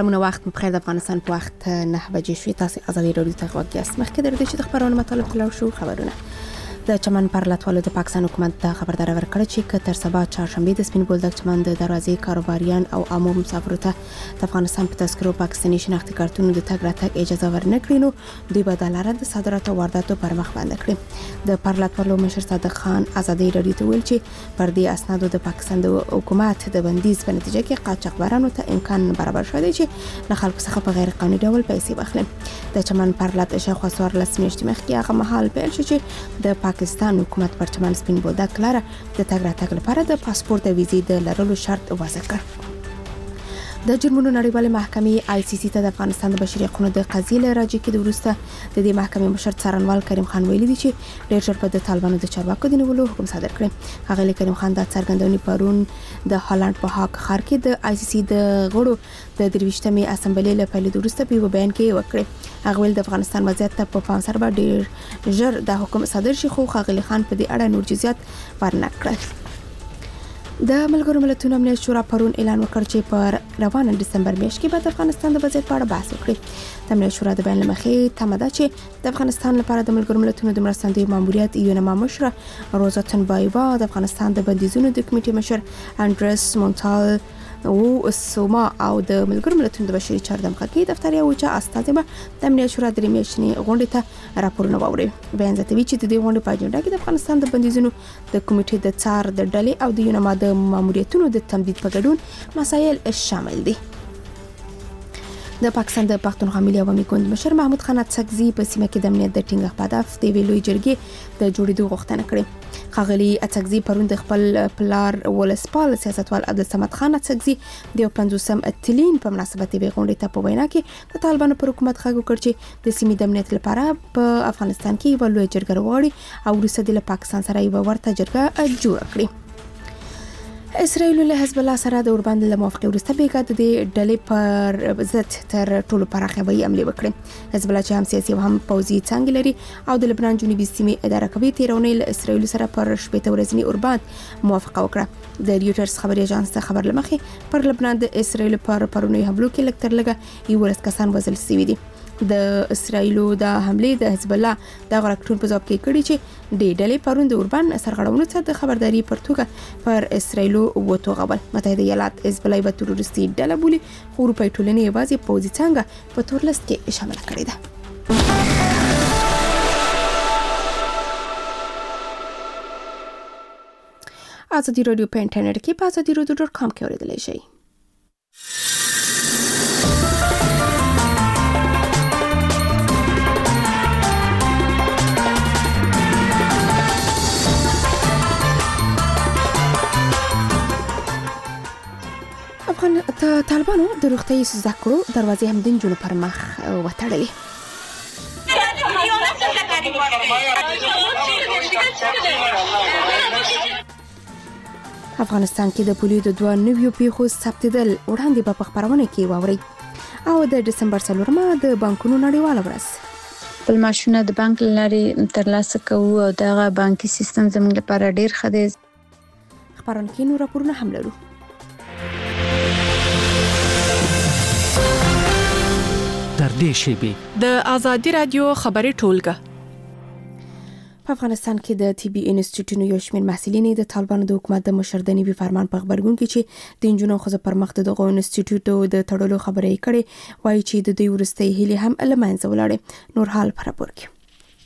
سلامونه وخت بخیر. د افغانستان په وخت 9 بجې شوې. تاسو ازادي رادیو ته غوږ یاست. مخکې درته چې د خبرونو مطالب تلاو شو خبرونه د چمن پر لټولو د پاکستان حکومت د خبردار ورکړه چې که تر سبا چهارشنبه د سپین بولدک چمن د دروازې کاروباریان او عامو مسافرو ته د افغانستان په تذکرو پاکستاني شناختی کارتونو د تګ راتګ اجازه ورنکړي نو دوی به د لاره د صادراتو او وارداتو پر مخ باندې کړي. د پر لټولو مشر صادق خان ازادي رادیو ته ویل چې پر دې اسنادو د پاکستان د حکومت د بندیز په نتیجه کې قاچاقبرانو ته امکان برابر شوی چې له خلکو څخه په غیر قانوني ډول پیسې واخلي. د چمن پر لټ شاوخوا 14 میاشتې مخکې هغه مهال پیل شو چې د پاکستان حکومت پر چمن سپین بولدک لاره د تګ راتګ لپاره د پاسپورت او ویزې د لرلو شرط وضع کړ. د جرمونو نړیوالې محکمې آی سی سی ته د افغانستان د بشري حقوقو د قضیې له راجع کېدو وروسته د دې محکمې مشر څارنوال کریم خان ویلي دی چې ډېر ژر به د طالبانو د چارواکو د نیولو حکم صادر کړي. هغه کریم خان د څرګندونې پرون د هالند په هاګ ښار کې د آی سی سی د غړو د 23مې اسمبلې له پیل وروسته په بیان کې وکړي. هغه ویل د افغانستان وضعیت ته په پام سره به ډېر ژر د حکم صادر شي، خو خاغلی خان په دې اړه نور جزئیات ورنه کړل. د ملګرو ملتونو امنیت شورا پرون اعلان وکړ چې په روانه دسمبر میاشت کې به د افغانستان د وضعیت په اړه بحث وکړي. د امنیت شورا د بیان له مخې تمه ده چې د افغانستان لپاره د ملګرو ملتونو د مرستندوی ماموریت یونما مشر روزاتن بایوا، د افغانستان د بندیزونو د کمیټې مشر انډرس مونټال او سوما او د ملګرو ملتونو د بشري چارو د مخکې دفتر یو چې استازي به د امنیت شورا د میاشتنې غونډې ته راپورونه واوري. بیان زیاتوي چې د دې غونډې په اجنډا کې د افغانستان د بندیزونو د کمیټې د څار د ډلې او د یونما د ماموریتونو د تمدید په ګډون مسایل شامل دي. د پاکستان د پښتونخوا ملي عوامي ګوند مشر محمود خان اڅکزي په سیمه کې د امنیت د ټینګښت په هدف د ویلوي جرګې د جوړېدو غوښتنه کړې. خاغلی اڅکزي پرون د خپل پلار ولسپال سیاستوال عبدالصمد خان اڅکزي د 50م تلین په مناسبت به غونډې ته په وینا کې د طالبانو پر حکومت خبرو وکړ چې د سیمې د امنیت لپاره په افغانستان کې یو لوی جرګه وغوړي او وروسته د پاکستان سره یو ورته جرګه جوړ کړي. اسرائیل له حزب الله سره د اوربند له موافقې وروسته بیګا د ډلې پر ضد تر ټولو پراخه وی عملي وکړي. حزب الله چې هم سیاسي او هم پوځي څنګه لري او د لبنان جنوبي سیمې اداره کوي، تیرونې له اسرائیل سره پر شپږ ورځنی اوربند موافقه وکړه. د ریوټرز خبري اژانس ته خبر لمخې پر لبنان د اسرائیل پر پرونی حملو کې لکتر لګه یو ورځ کسان وژل شوي دي. د اسرائیل د حمله د حزب الله د غړکټون په ځواب کې کړي چې د ډلې پرون د اوربان سرغړونو ته د خبرداري پر توګه پر اسرائیل وتوغول. متحده ایالات حزب الله یو تروریستي ډله بولي، خو اروپای ټولنې یوازې پوځي څنګه په تور لیست کې شامل کړي ده. ازادي رادیو په انټرنیټ کې په azadieradio.com کې اوریدلای شئ. طالبانو د روغتیايي زده کړو دروازې هم د نجونو پر مخ وتړلې. افغانستان کې د پولیو د 2 نویو پیښو ثبتېدل وړاندې په خبرونه کې واوري. او د دسمبر 4 د بانکونو نړیواله ورځ. خپل معاشونه د بانک لارې ترلاسه کوو او دغه بانکي سیستم زموږ لپاره ډیر ښه دی. خبرونه کې نور راپورونه هم لرو. در دې شیبې د ازادي رادیو خبري ټولګه. په افغانستان کې د طبي انسټیټیوټونو یو شمېر محصلین د طالبانو د حکومت د مشردنی وی فرمان په خبرګون کې چې د انجونو خزه پر مخ د دغه انسټیټیوټو د تړلو خبرې کړي، وایي چې د دوی ورستۍ هلي هم المنځ ولاړې. نور حال پر راپور کې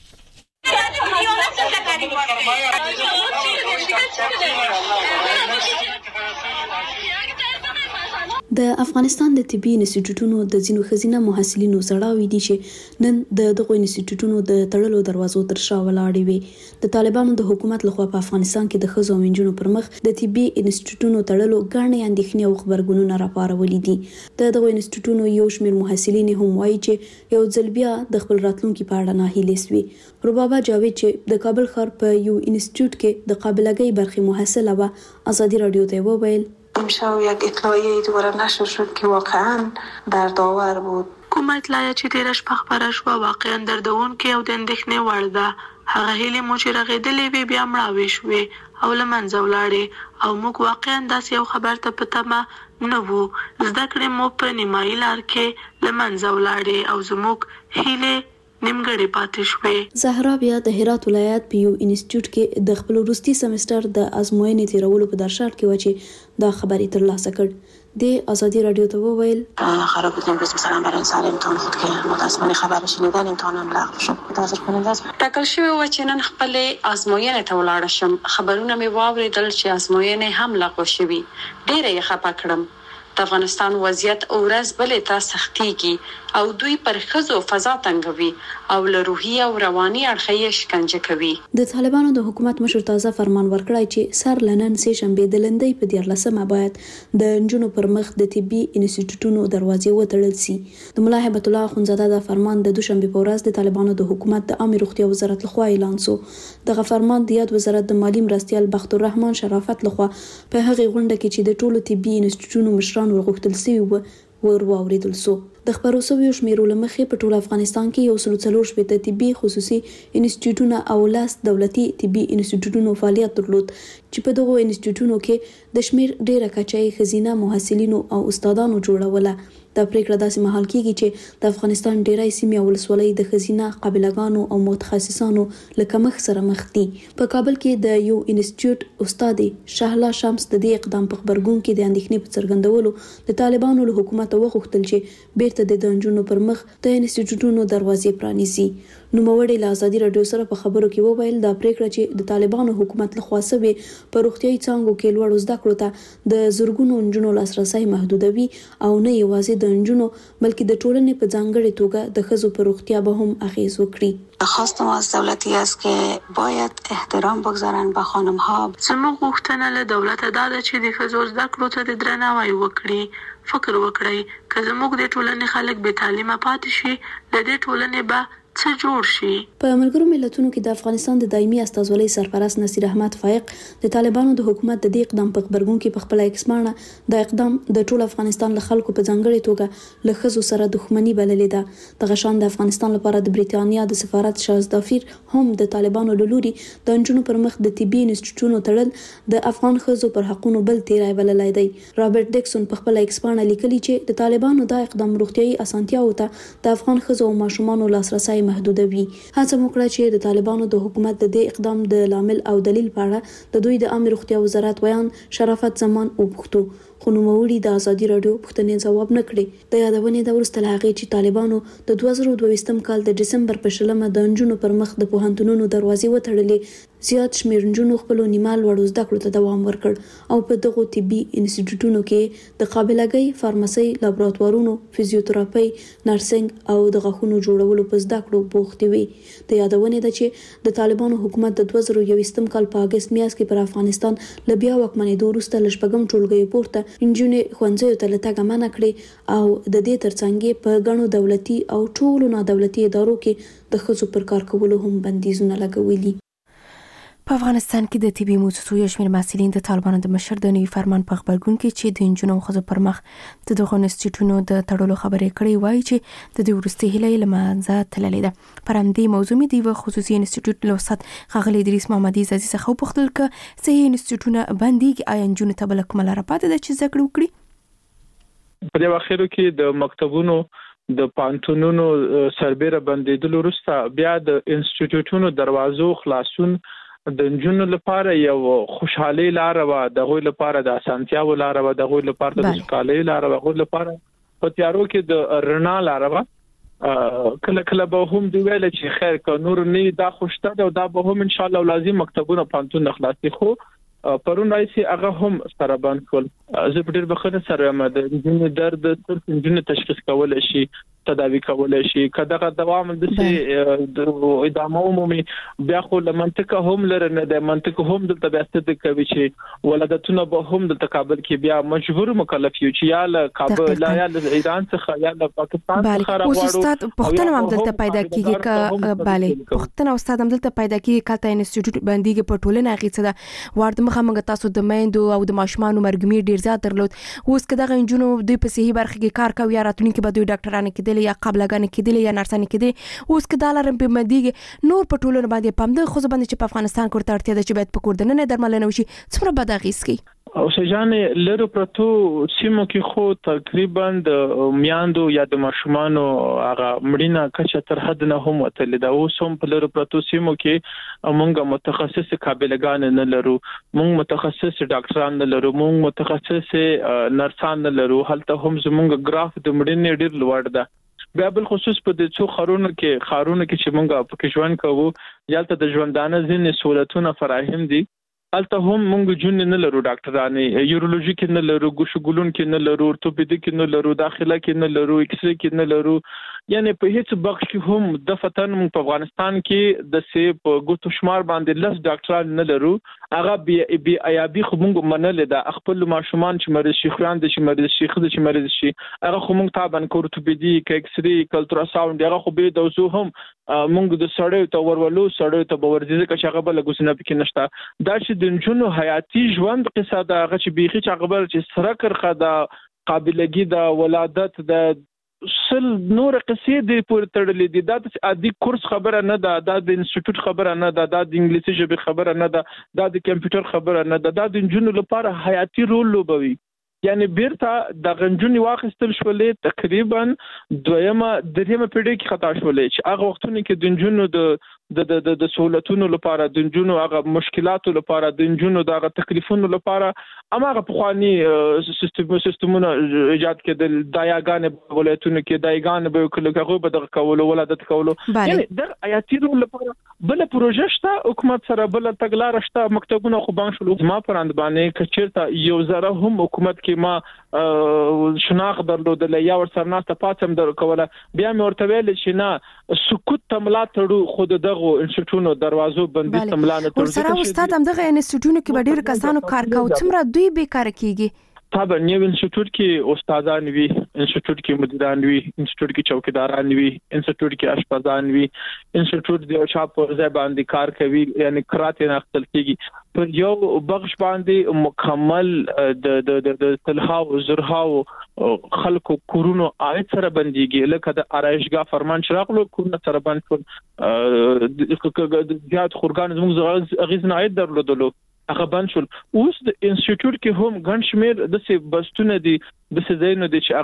د افغانستان د طبي انسټیټیوټونو د ځینو ښځینه محصلینو زړاوي دي چې نن دغه انسټیټیوټونو د تړلو دروازو تر شا ولاړې وي. د طالبانو د حکومت لخوا په افغانستان کې د ښځو او نجونو پر مخ د طبي انسټیټیوټونو تړلو ګڼې اندېښنې او خبرګونونه راپارولي دي. دغه انسټیټیوټونو یو شمېر محصلین هم وایي چې یو ځل بیا د خپل راتلونکي په اړه ناهیلې سوي. ربابا جاوید چې د کابل ښار په یو انسټیټیوټ کې د قابلګۍ برخې محصله و، ازادي رادیو ته وویل امشب یک اطلاعیه دوباره نشر شد که واقعا دردآور بود. کومه اطلاعیه چې تیره شپه خپره شوه واقعا دردونکې او د اندېښنې وړ ده. هغه هیله مو چې رغېدلې وي بیا مړاوې شوې او له منځه ولاړې او موږ واقعا داسې یو خبر ته په تمه نه وو. زده کړې مو په نیمایي لار کې له منځه ولاړې او زموږ هیلې نیمګړې پاتې شوې. زهرا بیا د هرات ولایت په یو انسټیټیوټ کې د خپل وروستي سمستر د ازموینې تیرولو په درشل کې و چې دا خبرې ترلاسه کړ. د آزادی رادیو ته وویل خراب بود امروز مثلا برای سال امتحان خود که متاسفانه خبر شنیدن امتحانم لغو شد. متاسف کننده است. ټاکل شوی و چې نن خپل ازموینې ته ولاړ شم. خبرونه مې واوریدل چې ازموینې هم لغو شوي. ډېره یې خپه کړم. د افغانستان وضعیت ورځ بلې ته سختيږي او دوی پر ښځو فضا تنګوي او له روحي او رواني اړخه شکنجه کوي. د طالبانو د حکومت مشر تازه فرمان ورکړی چې سر لنن سه شنبه د لندۍ په 14مه باید د انجونو پر مخ د طبي انسټیټیوټونو دروازې وتړل شي. د ملا هیبت الله اخونزاده د فرمان د دوشنبه په ورځ د طالبانو د حکومت د عامه روغتیا وزارت لخوا اعلان شو. د فرمان د یاد وزارت د مالی مرستيال بخت الرحمن شرافت لخوا په هغه غونډه کې چې د ټولو طبي انسټیټیوټونو مشران ورغوښتل شوی واوریدل شو. د خبرو سویو شمیرو لمخې په ټول افغانستان کې یو 140 طبي خصوصي انسټیټیوټونه او 10 دولتي طبي انسټیټیوټونو فعالیت درلود چې په دغو انسټیټیوټونو کې د شمیر ډیره کچای خزینه محصلینو او استادانو جوړوله. دا پریکړه داسې مهال کیږي چې د افغانستان ډیرای سیمې او ولسوالۍ د خزینه قابلګانو او متخصصانو لکه مخ سره مخ دي. په کابل کې د یو انسټیټیوټ استاد شهلا شمس د دې اقدام په خبرګون کې د اندېښنې په څرګندولو د طالبانو له حکومت وغوښتل چې بیرته د دنجونو پر مخ د انسټیټیوټونو دروازې پرانیزي. نوموړي له آزادي رادیو سره په خبرو کې وویل دا پریکړه چې د طالبانو حکومت له خوا سوي په روغتيایي څانګو کې لوړ زده کړو ته د زورګونو انجونو لاسرسي محدودوي او نه یوازې د انجونو بلکې د ټولنې په ځانګړي توګه د ښځو پر روغتیا به هم اغیز وکړي. خواستم از دولتی است که باید احترام بگذارن به خانم ها. زموږ غوښتنه له دولت دا ده چې د ښځو زده کړو ته د درناوی وکړي. فکر وکړئ که زموږ د ټولنې خلک بې تعلیمه پاتې شي د دې ټولنې به څه جوړ شي. په ملګرو ملتونو کې د افغانستان د دایمي استازولۍ سرپرست نصیر احمد فائق د طالبانو د حکومت د دې اقدام په خبرګون کې په خپل ایکسمانه د اقدام د ټول افغانستان له خلکو په ځانګړي توګه له ښځو سره دښمنی بللې ده. د غشان د افغانستان لپاره د بریتانیا د سفارت شازدافیر هم د طالبانو له لوري د انجونو پر مخ د طبي انسټیټیوټونو تړل د افغان ښځو پر حقونو بل تیرای بللای دی. رابرټ ډیکسون په خپل ایکسمانه لیکلي چې د طالبانو د اقدام روغتيایي اسانتیاو ته د افغان ښځو او ماشومانو لاسرسي محدودوي. هڅه وکړه چې د طالبانو د حکومت د دې اقدام د لامل او دلیل په اړه د دوی د عامه روغتیا وزارت ویان شرافت زمان وپوښتو. خو نوموړي د آزادي رادیو پوښتنې ځواب نه کړي. د یادونې د وروسته له هغې چې طالبانو د 2022 کال د ډسمبر په 20 د انجونو پر مخ د پوهنتونونو دروازې وتړلې زیات شمیر انجونو خپل نیمال وړو زده کړو ته دوام ورکړ او په دغو طبي انسټیټیوټونو کې د قابلګۍ فارماسي لابراتوارونو فزیوتراپي نرسنګ او د غاښونو جوړولو په زده کړو بوخت وي. د یادونې ده چې د طالبانو حکومت د 2021 کال په اگست میاشت کې پر افغانستان ل بیا واکمنېدو وروسته ل شپږم ټولګي پورته انجونې ښوونځیو ته له تګه منع کړې او د دې ترڅنګ په ګڼو دولتي او ټولو نادولتي ادارو کې د ښځو پر کار کولو هم بندیزونه لګولي. په افغانستان کې د طبي موسسو یو شمېر محصلین د طالبانو د مشر د نوي فرمان په خبرګون کې چې د انجونو او ښځو پر مخ د دغو انسټیټیوټونو د تړلو خبرې کړې وایي چې د دې وروستي هیله له منځه تللې ده. پر همدې موضوع مې د یوه خصوصي انسټیټیوټ له استاد ښاغلي ادریس محمدي عزیز څخه وپوښتل که صحیح انسټیټیوټونه بندېږي آیا انجونو ته بله کومه لاره پاتې ده چې زده کړې وکړي؟ په دې اواخرو کې د مکتبونو د پانتونونو سربېره بندېدلو وروسته بیا د انسټیټیوټونو دروازو خلاصون د انجونو لپاره یو خوشحالي لاره و، د غوي لپاره د اسانتیاو لاره و، د غوي لپاره د سکالي لاره و، غوي لپاره په تیارو کې د رڼا لاره و. کله کله به هم دی ویل چې خیر که نور نه دا خوشته ده او دا به هم ان شاء الله لازم مکتبونه پانتون خلاصي. خو پرون راځي هغه هم سره بند کول. زه په ډېر بخښنه سره یم د انجونو درد صرف انجونو تشخیص کول شي، تداوی کول شي، کداغه دوام د ادامه عمومي بیا خو له منطقه هم لره نه د منطقه هم د بیاست کوي چې ولادتونه به هم د کابل کې بیا مجبور مکلف یو چې یا له کابل یا له ایران څخه یا له پاکستان څخه راوړو. اوس استاد پښتنه هم دلته پیدا کیږي ک bale پښتنه استاد هم دلته پیدا کیږي کله انسټیټیوټ باندې په ټولنه غیڅه ده ورته مخه تاسو د میندو او د ماشومان مرګمیر ډیر زیات درلود. اوس کداغه انجونو دوی په صحیح برخه کې کار کوي یا راتلونکي به دوی ډاکټرانه کې کېدل یا قابلګانې کېدل یا نرسانې کېدل اوس کې دالر په مدیګ نور په ټولنه باندې پام د خو باندې چې په افغانستان کې ورته اړتیا ده چې باید په کور دننه درملنه وشي څومره بد اغیز کوي او سجانې لرو پرتو سیمو کې خو تقریبا د میاندو یا د ماشومانو هغه مړینه کچه تر حد نه هم وتل دا اوس هم په لرو پرتو سیمو کې موږ متخصص قابلګان نه لرو موږ متخصص ډاکټران نه لرو موږ متخصص نرسان نه لرو هلته هم زموږ ګراف د مړینې ډیر لوړ ده بیا بل خصوص په د څو خارونو کې چې موږ په کې ژوند کوو یالته د ژوندانه ځینې سہولتونه فراهم دي الته هم موږ جون نه لرو ډاکټرانه یورولوژي کې نه لرو ګوشګولون کې نه لرو اورتوپیدیک کې نه لرو داخله کې نه لرو ایکس ری کې نه لرو یعنی په هیڅ بخش کې هم د فتن په افغانستان کې د سی په ګوتو شمار باندې لس ډاکټران نه لرو هغه بي ایابي خو موږ منل د خپل ماشومان چې مریض شي خوان د چې مریض شي خد چې مریض شي هغه خو موږ تابع اورتوپیدیک ایکس ری الټراساوند هغه خو به د وسو هم موږ د سړیو ته ورولو سړیو ته باور دي چې هغه بل غوسنه پکې نشته دا چې د جنونو حياتي ژوند قصه دا هغه چې بيخي چې خبر چې سره کرخه دا قابلګي دا ولادت دا سل نور قصې د پور تړلې دي دا د عادي کورس خبره نه ده دا د انسټیټیوټ خبره نه ده دا د انګلیسي ژبې خبره نه ده دا د کمپیوټر خبره نه ده دا د جنونو لپاره حياتي رول لوبوي یعنی بیرته د غنجونی واخستل شولې تقریبا دویمه پیړۍ کې خطا شولې چې هغه وختونه کې د جنونو د سہولتونو لپاره د جنونو هغه مشکلاتو لپاره د جنونو د تکلیفونو لپاره هغه پخوانی سیستمونه ایجاد کړل دایاګان ولایتونو کې دایګان به کله به د کولو ولادت کولو یعنی د آیاتي رول لپاره بل پروژه شته حکومت سره بل تګلار شته مکتبونه خو بان شول ما پراند باندې کچیرته یو زره هم حکومت ما شناخت درلودل یا ور سرناسته پاتم در کوله بیا مې ورته ویل چې نه سکوت تملا تړو خود دغه انسټیټونو دروازو بندي تملا نه تړو سره استاد هم دغه انسټیټونو کې ډېر کسانو کار کوي څومره دوی به کار کوي طبعا یو انسټیټیوټ کې استادان وي انسټیټیوټ کې مدیران وي انسټیټیوټ کې چوکیداران وي انسټیټیوټ کې اشپزان وي انسټیټیوټ د چا په ځای باندې کار کوي یعنی کرات نه خپل کېږي پر یو بخش باندې مکمل د تلهاو زرهاو خلکو کورونو آیت سره بنديږي لکه د آرایشګاه فرمان شراغلو کورونه سره بند کړ د زیات خورګان زموږ غیزن آیت درلودلو هغه بند شول اوس د انسټیټیوټ کې هم ګڼ شمیر د څه بستونه دي د څه زینو دي چې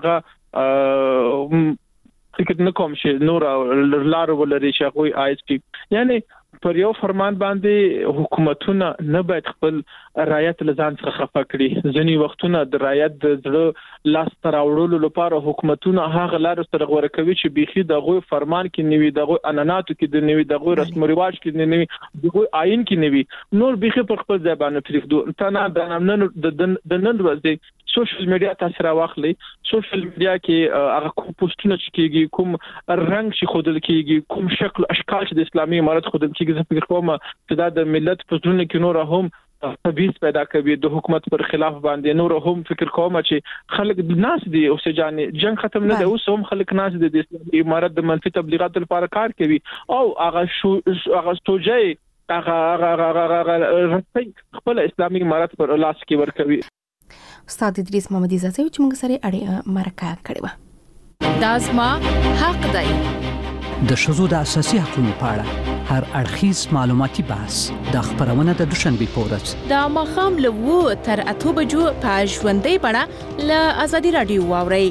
هغه فکر نه کوم چې نور لار ولري چې هغه آی اس پی یعنی پر یو فرمان باندې حکومتونه نه باید خپل رعایت لزان څخه خفه کړي ځینی وختونه د رعایت د زړه لاس تراوړلو لپاره حکومتونه هغه لار سره غوړه کوي چې بيخي دغه فرمان کې نیوي دغه اناناتو کې د نیوي دغه رسم او رواج کې د نیوي دغه آئین کې نیوي نور بيخي پر خپل ځای باندې پریږدو ته نه د نن ورځې سوشل میډیا تاثیر واخلي سوشل میډیا کې هغه کوم پوسټونه چې کېږي کوم رنگ چې خودل کېږي کوم شکل اشکال چې د اسلامي امارت خودل کېږي زه فکر کوم چې دا د ملت په ژوند کې نور هم تبعیض پیدا کوي د حکومت پر خلاف باندې نور هم فکر کوم چې خلک ناس دي او سجانې جنگ ختم نه دی اوس هم خلک ناس دي د اسلامي امارت د منفي تبلیغات لپاره کار کوي او هغه توجه هغه خپل اسلامي امارت پر لاس کې ور کوي استاد ادریس محمدي زاسي چې موږ سره اړه مرکه کړې و دا زما حق دی د شذو د اساسي حقوقو په اړه هر اړخیز معلوماتي بحث د خبرونه د دوشنبه په ورځ د مخام له 2 تر 8 بجو په ژوندۍ بڼه له ازادي رادیو واوري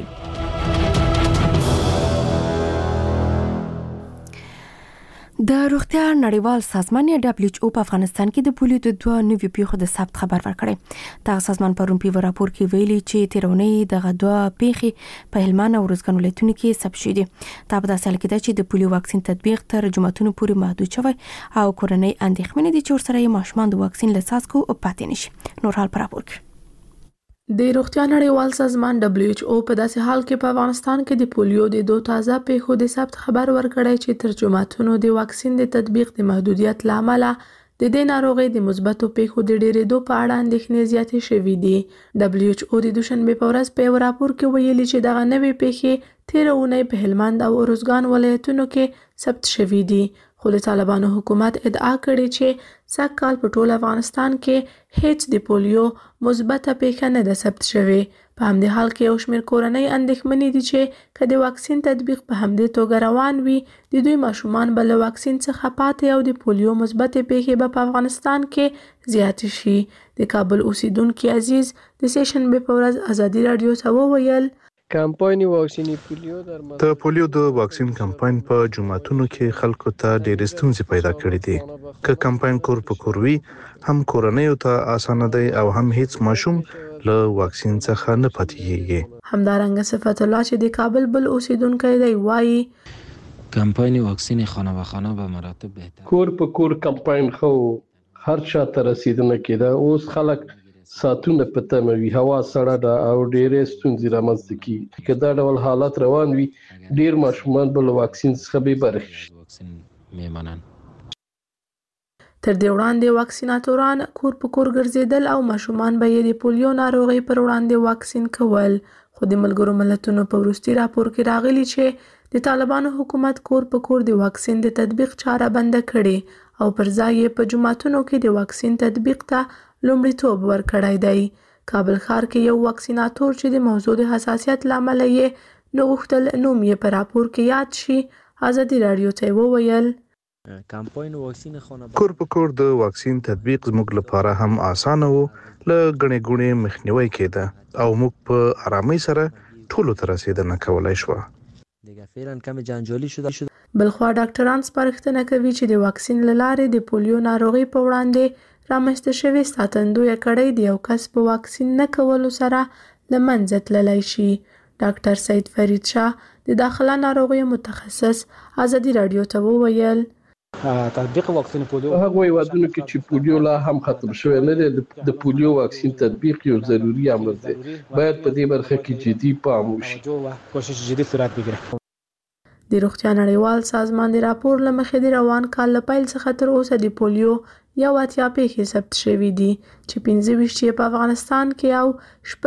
د روغتیا نړیوال سازمان WHO په افغانستان کې د پولیو د 2 نوي پیښو د ثبت خبر ورکړی دا سازمان پرون په راپور کې ویلي چې تیرونی د غدوا پیښې په هلمند او روزګان ولایتونو کې ثبت شوې دي دا په داسې حال کې چې د پولیو واکسین تطبیق تر جمعتونو پورې محدود شوی او کورنۍ اندېښمنې دي چې ورسره یې ماشومان د واکسین له څاڅکو پاتې نشي نور حال پر راپور کې د روغتیا نړیوال سازمان WHO په داسې حال کې په افغانستان کې د پولیو د 2 تازه پیښو د ثبت خبر ورکړی چې ترجماتونو د واکسین د تطبیق د محدودیت لامل د دې ناروغي د مثبتو پیښو د ډېرېدو په اړه اندېښنې زیاتې شوې دي WHO د دوشنبه په ورځ په راپور کې ویلي چې دغه نوې پیښې تیرونی په هلمند او روزګان ولایتونو کې ثبت شوې دي خو د طالبانو حکومت ادعا کړې چې سږ کال په ټول افغانستان کې هیڅ د پولیو مثبته پیښه نه ده ثبت شوې په همدې حال کې یو شمېر کورنۍ اندېښمنې دي چې که د واکسین تطبیق په همدې توګه روان وي د دوی ماشومان به له واکسین څخه پاتې او د پولیو مثبتې پیښې به په افغانستان کې زیاتې شي. د کابل اوسیدونکي عزیز د سه‌شنبې په ورځ ازادي راډیو ته وویل کمپاین واکسینی پولیو د پولیو د واکسین کمپاین په جمعتونو کې خلکو ته ډېرې ستونزې پیدا کړې دي. که کمپاین کور په کور وي هم کورنیو ته اسانه دی او هم هیڅ ماشوم له واکسین څخه نه پاتېږي. همدارنګه صفت الله چې د کابل بل اوسیدونکی دی وایي کمپاین واکسین خانه به خانه به مراتب بهتر کور په کور کمپاین خو هر چا ته رسیدنه کېده. اوس خلک ساتونه په تمه وي، هوا سړه ده او ډېرې ستونزې رامنځته کېږي. که دا ډول حالات روان وي ډېر ماشومان به له واکسین څخه بې برخې شي. واکسین میمنن تر دې وړاندې واکسیناتوران کور په کور ګرځېدل او ماشومان به یې د پولیو ناروغۍ پر وړاندې واکسین کول. خو د ملګرو ملتونو په وروستي راپور کې راغلي چې د طالبانو حکومت کور په کور د واکسین د تطبیق چاره بنده کړې او پر ځای یې په جمعتونو کې د واکسین تطبیق ته لومړیتوب ورکړی دی. کابل ښار کې یو واکسیناتور چې د موضوع د حساسیت له امله یې نه غوښتل نوم یې په راپور کې یاد شي ازادي راډیو ته وویل کمپاین واکسین خانه کور په کور د واکسین تطبیق زموږ لپاره هم اسانه وو. له غنې غونې مخنیوي کېده او موږ په آرامۍ سره ټولو ته رسیدنه کولای شو. دیگه فعلا کم جنجالی شده. بلخوا ډاکټران سپارښتنه کوي چې د واکسین له لارې د پولیو ناروغۍ په وړاندې رامنځته شوې ساتندویه کړۍ د یو کس په واکسین نه کولو سره له منځه تللی شي. ډاکټر سید فرید شاه د داخله ناروغیو متخصص ازادي راډیو ته وویل تطبیق واکسین پولیو هغه هیوادونو کې چې پولیو لا هم ختم شوی نه دی د پولیو واکسین تطبیق یو ضروري امر دی. باید په دې برخه کې جدي پام وشي. کوشش جدي صورت بگیره. د روغتیا نړیوال سازمان د راپور له مخې د روان کال له پیل څخه تر اوسه د پولیو 80 پیښې ثبت شوې دي چې 25 یې په افغانستان کې او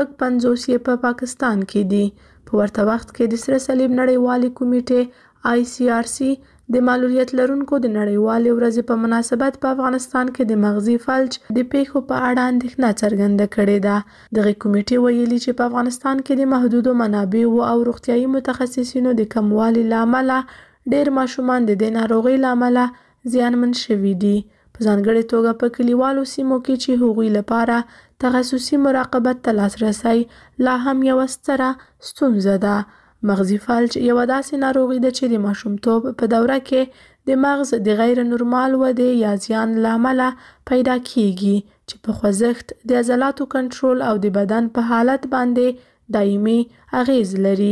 55 یې په پاکستان کې دي. په ورته وخت کې د سره صلیب نړیوالې کمیټې ICRC د معلولیت لرونکو د نړیوالې ورځې په مناسبت په افغانستان کې د مغزي فلج د پیښو په اړه اندېښنه څرګنده کړې ده. دغه کمیټې ویلي چې په افغانستان کې د محدودو منابعو او روغتیايي متخصصینو د کموالي له امله ډېر ماشومان د دې ناروغۍ له امله زیانمن شوي دي. په ځانګړې توګه په کلیوالو سیمو کې چې هغوی لپاره تخصصي مراقبت ته لاسرسی لا هم یوه ستره ستونزه ده. مغزي فلج یوه داسې ناروغي ده چې د ماشومتوب په دوره کې د مغز د غیر نورمال ودې یا زیان له امله پیدا کیږي چې په خوځښت، د عضلاتو کنټرول او د بدن په حالت باندې دایمي اغیز لري.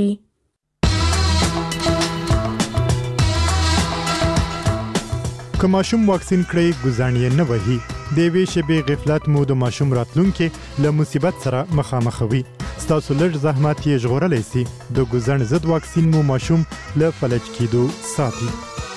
که ماشوم واکسین کړئ ګزاڼ یې نه وهي. د یوې شېبې غفلت مو د ماشوم راتلونکي له مصیبت سره مخامخوي. ستاسو لږ زحمت یې ژغورلی سي. د ګزاڼ ضد واکسین مو ماشوم له فلج کېدو ساتي.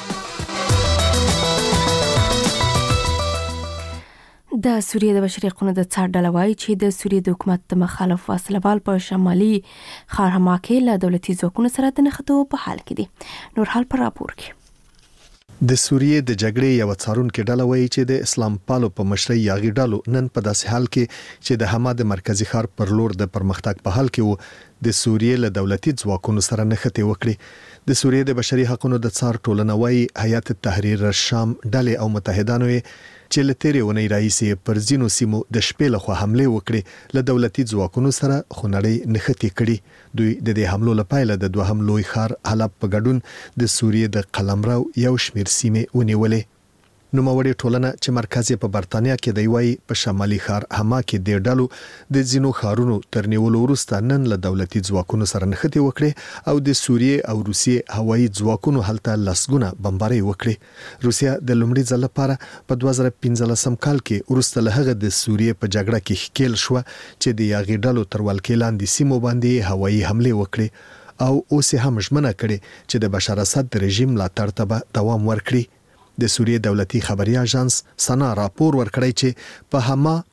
د سوریې د بشري حقوقو د څار ډله وایي چې د سوریې د حکومت د مخالف وسلوال په شمالي ښار حما کې له دولتي ځواکونو سره د نښتو په حال کې دي. نور حال پر راپور کې د سوریې د جګړې یو څارونکو ډله وایي چې د اسلام پالو په مشرۍ یاغي ډلو نن په داسې حال کې چې د حما د مرکزی ښار پر لور د پرمختګ په حال کې وو د سوریې له دولتي ځواکونو سره نښتې وکړي. د سوریې د بشري حقوقو د څار ټولنه وایي هیات تحریر الشام ډلې او متحدانو چې له تیرې ونې راهیسې پر ځینو سیمو د شپې لخوا حمله وکړي له دولتي ځواکونو سره خونړۍ نښتې کړي. دوی د دې حملو لپاره د دوهم لوی ښار حلب په ګډون د سوریې د قلمرو یو شمېر سیمې ونیولې. نوموړې ټولنه چې مرکز یې په برتانیا کې دی وایي په شمالي ښار حما کې د ډلو د ځینو ښارونو تر نیولو وروسته نن له دولتي ځواکونو سره نښتې وکړي او د سوریې او روسیې هوایي ځواکونو هلته لسګونه بمبارۍ وکړي. روسیا د لومړي ځل لپاره په 2015 کال کې وروسته له هغه د سوریې په جګړه کې ښکیل شو چې د یاغي ډلو تر ولکې لاندې سیمو باندې هوایي حمله وکړي او اوس هم ژمنه کړې چې د بشار اسد رژیم ملاتړ ته به دوام ورکړي. د سوریې دولتي خبري اژانس سنا راپور ورکړی چې په حما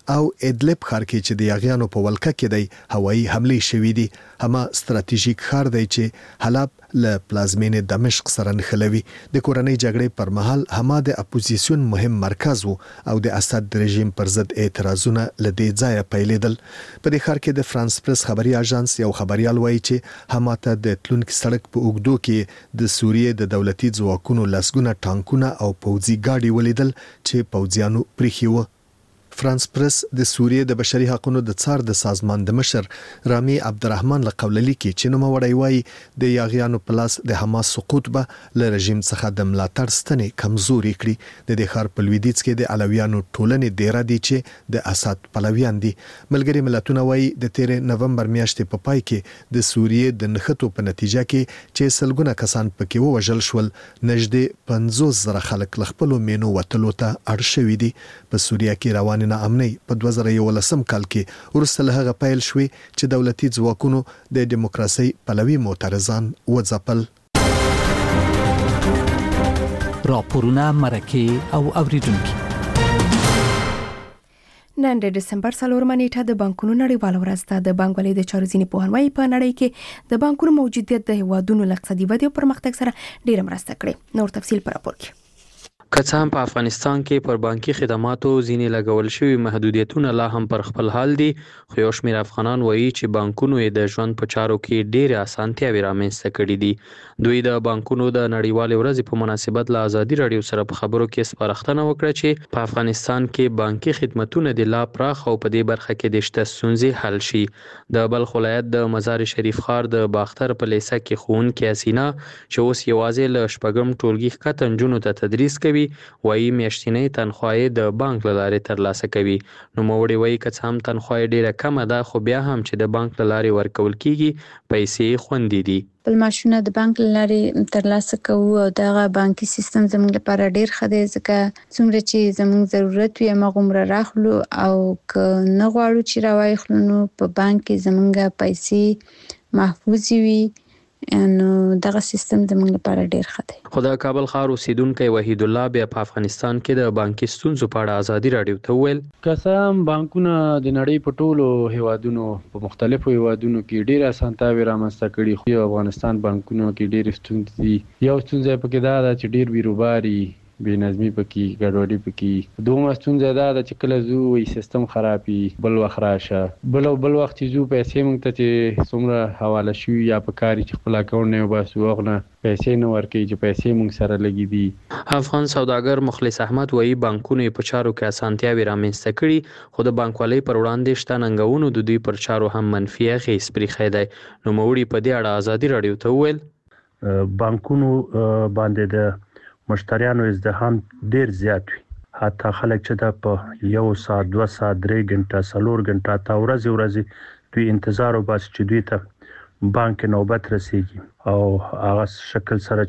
او ادلب ښار کې چې د یاغیانو په ولکه کې دی هوایي حمله شوې دي. هما ستراتیژیک ښار دی چې حلب له پلازمینې دمشق سره نښلوي. د کورنۍ جګړې پر مهال هما د اپوزیسیون مهم مرکز وو او د اسد رژیم پر ضد اعتراضونه لدې ځایه پیلېدل. په دې ښار کې د فرانس پریس خبري اژانس یو خبريال وایي چې هما ته د تلونکي سړک په اوږدو کې د سوریې د دولتي ځواکونو لسګونه ټانکونه او پوځي ګاډي ولیدل چې پوځیانو پریښي وو. فرانس پریس د سوریې د بشري حقوقو د څار د سازمان د مشر رامي عبدالرحمن لقوللی کې چې نو وړي وایي د یاغیانو پلاس د حماس سقوط به له رژیم څخه د ملاتړ ستنې کمزوري کړي. د دې ښار په لویدیځ کې د علویانو ټولنې ډیره دي چې د اسد پلویان دي. ملګری ملتونه وایي د 13 نومبر میاشتې په پای کې د سوریې د نښتو په نتیجه کې چې سلګونه کسان پکې ووژل شول، نږدې 50,000 خلک له خپل مینو وتلو ته اړ شوي دي. په سوریه کې روان ناامنۍ په 2011 کال کې ورسته له هغه پیل شوې چې دولتي ځواکونو د دیموکراسي پلوي معترضان وځپل. راپورونه مرکه او اوریدونکو نن د دسمبر 4 نیټه د بانکونو نړیواله ورځ ده. د بانکوالۍ د چارو ځینې پوهنوي په نړۍ کې د بانکونو موجودیت د هیوادونو له اقتصادي ودې او پرمختګ سره ډیره مرسته کړې. نور تفصیل پر راپور کې. که څه هم په افغانستان کې پر بانکي خدماتو ځینې لګول شوي محدودیتونه لا هم پر خپل حال دي، خو یو شمېر افغانان وایي چې بانکونو یې د ژوند په چارو کې ډېرې اسانتیاوې رامنځته کړي دي. دوی د بانکونو د نړیوالې ورځې په مناسبت له ازادي راډیو سره په خبرو کې سپارښتنه وکړه چې په افغانستان کې بانکي خدمتونه د لا پراخ او په دې برخه کې د شته ستونزې حل شي. د بلخ ولایت د مزار شریف ښار د باختر په لیسه کې ښوونکې حسینه چې اوس یوازې له شپږم ټولګي ښکته نجونو ته تدریس کوي وایي میاشتنۍ تنخواه د بانک له لارې ترلاسه کوي. نوموړې وایي که څه هم تنخواه ډیره کمه ده، خو بیا هم چې د بانک له لارې ورکول کیږي پیسې خوندي دي. بل معاشونه د بانک له لارې ترلاسه کوو او دغه بانکي سیستم زموږ لپاره ډیر ښه دی، ځکه څومره چې زموږ ضرورت وي هغومره راخلو او که نه غواړو چې راوایخلو نو په بانک کې زموږ پیسې محفوظ وي. نو دغه سیستم زموږ لپاره ډیر ښه دی. خو د کابل ښار اوسیدونکی وحید الله بیا په افغانستان کې د بانکي ستونزو په اړه ازادي راډیو ته وویل که څه هم بانکونه د نړۍ په ټولو هیوادونو په مختلفو هیوادونو کې ډیر اسانتیاوې رامنځته کړي، خو افغانستان بانکونو کې ډیر ستونزې دي. یو ستونزه پکې دا ده چې ډیر بیروباري بې نظمي پکې ګډوډي پکې. دومره ستونزه دا ده چې کله زو وي سیستم خرابي بل وخت راشه بل وخت چې زو پیسې موږ ته چې څومره حواله شوي یا په کاري چې خپل اکاونټ نه وباسو هغه پیسې نه ورکوي چې پیسې موږ سره لګي دي. افغان سوداګر مخلص احمد وایي بانکونو په چارو کې اسانتیاوې رامنځته کړي، خو د بانکوالۍ پر وړاندې شته ننګونو د دوی پر چارو هم منفي اغېز پرېښی دی. نوموړي په دې اړه ازادي راډیو ته وویل بانکونو باندې د مشتریانو ازدحام ډیر زیات وي، حتی خلک چې دا په 1 ساعت 2 ساعت 3 غنټه 4 غنټه تا ورځ دوی انتظار وباسي چې دوی ته بانک نوبت رسیږي او هغه شکل سره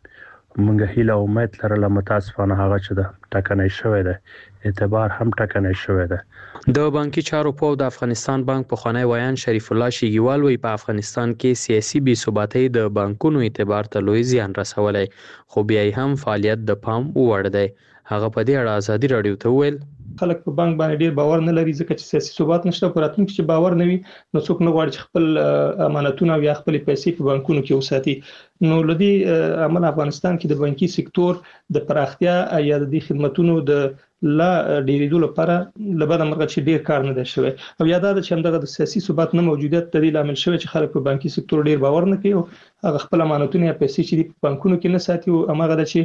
چې موږ هیله او امید لرله متاسفانه هغه چې دا ټکنۍ شوی دی، اعتبار هم ټکنۍ شوی دی. د بانکي چارو په د افغانستان بانک پخوانی ویان شریف الله شیګیوال وایي په افغانستان کې سیاسي بې ثباتۍ د بانکونو اعتبار ته لوی زیان رسولی، خو بیا هم فعالیت د پام وړ دی. هغه په دې اړه ازادي راډیو ته وویل خلک په بانک باندې ډیر باور نه لري، ځکه چې سیاسي ثبات نشته. په راتلونکي کې چې باور نه وي نو څوک نه غواړي چې خپل امانتونه یا خپل پیسې په بانکونو کې وساتي. نو لدی عمل افغانستان کې د بانکي سکتور د پراختیا یا د خدماتونو د لا ډیرېدو لپاره لبدا مرغه چې ډیر کار نه دی شوی او یاد ده چې همدغه د سیاسي ثبات نه موجودیت د دې لامل شوی چې خلک په بانکي سکتور ډیر باور نه کوي او هغه خپل امانتونه یا پیسې چې په بانکونو کې نه ساتي او هغه د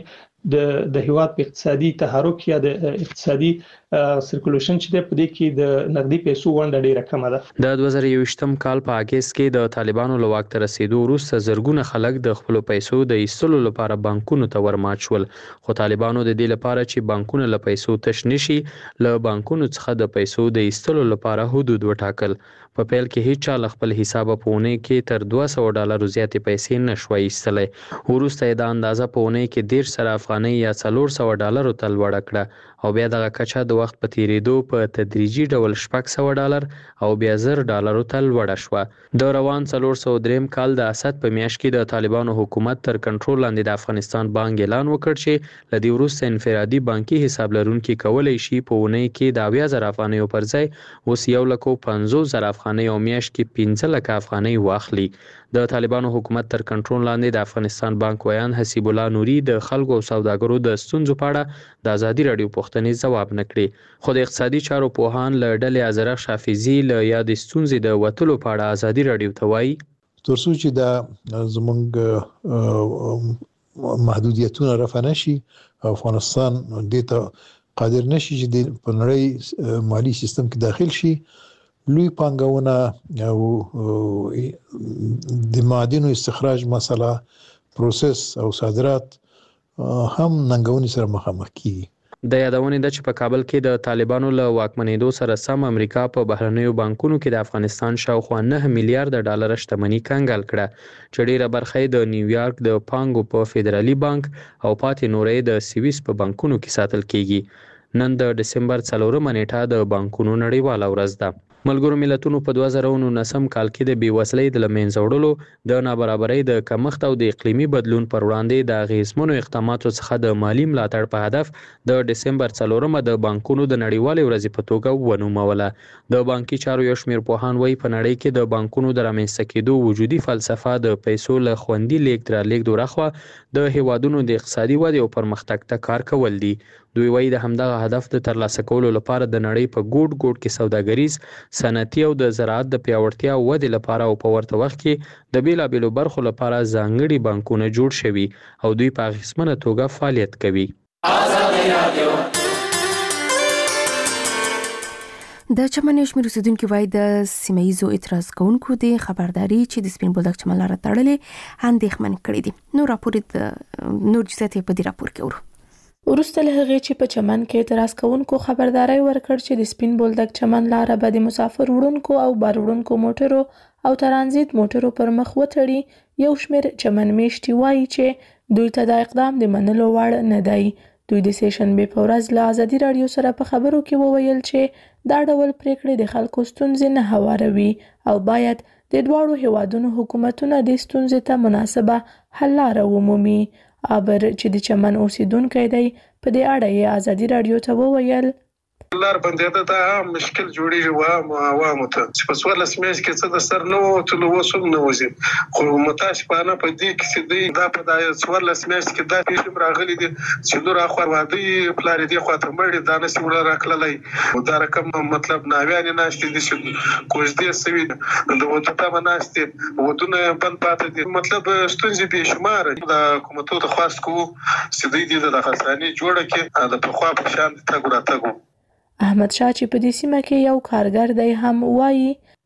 چې د هیواد په اقتصادي تحرک یا د اقتصادي سرکولیشن چې په دې کې د نقدي پیسو ونډه ډیره کمه ده. د 2023م کال په اگست کې د طالبانو له واک ته رسیدو وروسته زرګونه خلک د خپل پیسو د ایستلو لپاره بانکونو ته ورمات شول، خو طالبانو د دې لپاره چې بانکونه له پیسو تش نشي له بانکونو څخه د پیسو د ایستلو لپاره حدود وټاکل. په پیل کې هیڅ چا له خپل حسابه په اونۍ کې تر $200 زیاتې پیسې نشوای ایستلی. وروسته یې دا اندازه په اونۍ کې 10 سره افغانۍ یا $400 ته لوړه کړه او بیا دغه کچه د وخت په تیریدو په تدریجي ډول $600 او بیا $1000 ته لوړه شوه. د روان 403 کال د اسد په میاشت کې د طالبانو حکومت تر کنټرول لاندې د افغانستان بانک اعلان وکړ چې له دې وروسته انفرادي بانکي حساب لرونکي کولی شي په اونۍ کې د 80,000 افغانیو پر ځای اوس 150,000 افغانۍ او میاشت کې 15,00,000 افغانۍ واخلي. د طالبانو حکومت تر کنټرول لاندې د افغانستان بانک ویان حسیب الله نوري د خلکو او سوداګرو د ستونزو په اړه د ازادي راډیو پوښتنې ځواب نه کړي، خو د اقتصادي چارو پوهان له ډلې ازرق حافظي له یادې ستونزې د وتلو په اړه ازادي راډیو ته وایي ترڅو چې دا زموږ محدودیتونه رفع نشي افغانستان دې ته قادر نشي چې په نړۍ مالی سیستم کې داخل شي، لوی پانګونه او د معادنو استخراج مسله پروسس او صادرات هم ننګونې سره مخامخ کیږي. د یادونې ده چې په کابل کې د طالبانو له واکمنېدو سره سم امریکا په بهرنیو بانکونو کې د افغانستان شاوخوا $9 میلیارډ شتمني کنګال کړه چې ډیره برخه یې د نیویارک د پانګو په فدرالي بانک او پاتې نورې د سویس په بانکونو کې ساتل کیږي. نن د دسمبر 4 نیټه د بانکونو نړیواله ورځ ده. ملګرو ملتونو په 2019 کال کې د بیوزلۍ د لمنځه وړلو د نابرابرۍ د کمښت او د اقلیمي بدلون پر وړاندې د اغیزمنو اقداماتو څخه د مالی ملاتړ په هدف د دسمبر 4 د بانکونو د نړیوالې ورځې په توګه ونوموله. د بانکي چارو یو شمېر پوهان وایي په نړۍ کې د بانکونو د رامنځته کېدو وجودي فلسفه د پیسو له خوندي لیږد رالېږد ورهخوا د هیوادونو د اقتصادي ودې او پرمختګ ته کار کول دي. دوی وایي د همدغه هدف د ترلاسه کولو لپاره د نړۍ په ګوټ ګوټ کې سوداګریز، صنعتي او د زراعت د پیاوړتیا او ودې لپاره او په ورته وخت کې د بیلابیلو برخو لپاره ځانګړي بانکونه جوړ شوي او دوی په اغیزمنه توګه فعالیت کوي. د چمن یو شمېر اوسیدونکي وایي د سیمه ییزو اعتراض کوونکو د خبرداري چې د سپین بولدک چمن لاره تړلې اندېښمن کړي دي. نور جزئیات په دې راپور کې ورو. وروسته له هغې چې په چمن کې اعتراض کوونکو خبرداری ورکړ چې د سپین بولدک چمن لاره به د مسافر وړونکو او بار وړونکو موټرو او ترانزیت موټرو پر مخ وتړي، یو شمېر چمن میشتي وایي چې دوی ته دا اقدام د منلو وړ نه دی. دوی د سې شنبې په ورځ له ازادي راډیو سره په خبرو کې وویل چې دا ډول پریکړې د خلکو ستونزې نه هواروي او باید د دواړو هیوادونو حکومتونه د ستونزې ته مناسبه حل لاره ومومي. ابر چې د چمن اوسیدونکی دی په دې اړه یې ازادي راډیو ته وویل لار بندیده دا مشکل جوړیږي عوامو ته چې په 14 میاشت کې څه د سر نو تلو وسوم نه وځي، خو متاسفانه په دې کې چې دی دا په 14 میاشت کې دا پیښه راغلي دي چې لور اخو وادي پلار دې خواته مړ دا نسی ولا راکللای دا رقم مطلب ناویان ناشته دي چې کوز دې سوي د وته په ناشته ودونه بند پاتې دي، مطلب ستونزې به شمار د حکومتو ته خاص کو چې دې د خسراني جوړه کې د په خوا په شان ته ګراتګو. احمد شاه چې په دې سیمه کې یو کارګر دی هم وایي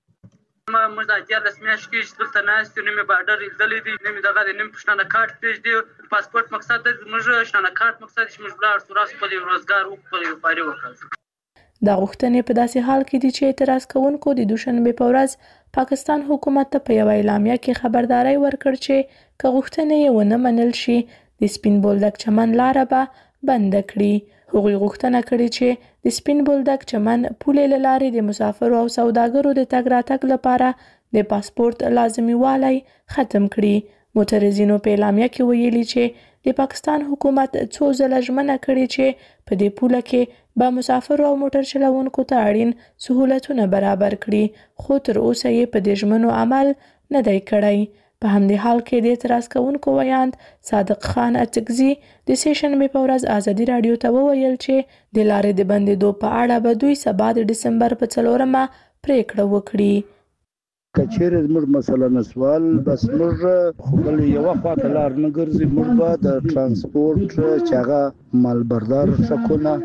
موږ د 14 میاشت کې دلته ناست یو نیمه بارډر لیدلې دي، نیمه دغه د نیم پښتنه کارت پیژ دی، پاسپورت مقصد د موږ شنه کارت مقصد چې موږ بلار سوراس په روزګار او په لپاره وکړو. دا غوښتنې په داسې حال کې دي چې اعتراض کوونکو د دوشنبه په ورځ پاکستان حکومت ته په یو اعلامیه کې خبرداري ورکړ چې که غوښتنې یې ونه منل شي د سپین بولدک چمن لاره به بند کړي. هغوی غوښتنه کړې چې د سپین بولدک چمن پولې له لارې د مسافرو او سوداګرو د تګ راتګ لپاره د پاسپورت لازمي والی ختم کړي. معترضینو په اعلامیه کې ویلي چې د پاکستان حکومت څو ځله ژمنه کړې چې په دې پوله کې به مسافرو او موټر چلوونکو ته اړین سهولتونه برابر کړي، خو تر اوسه یې په دې ژمنو عمل نه دی کړی. په همدې حال کې د اعتراض کوونکو ویاند صادق خان اتکزي د سې شنبې په ورځ ازادي راډیو ته وویل چې د لارې د بندېدو په اړه به دوی سبا د دسمبر په 4 پریکړه وکړي. کچېره زموږ مسله نسوال بس موږ خو بل یو خواته لار نه ګرځي، موږ به د ترانسپورت چې هغه مالبردار ټرکونه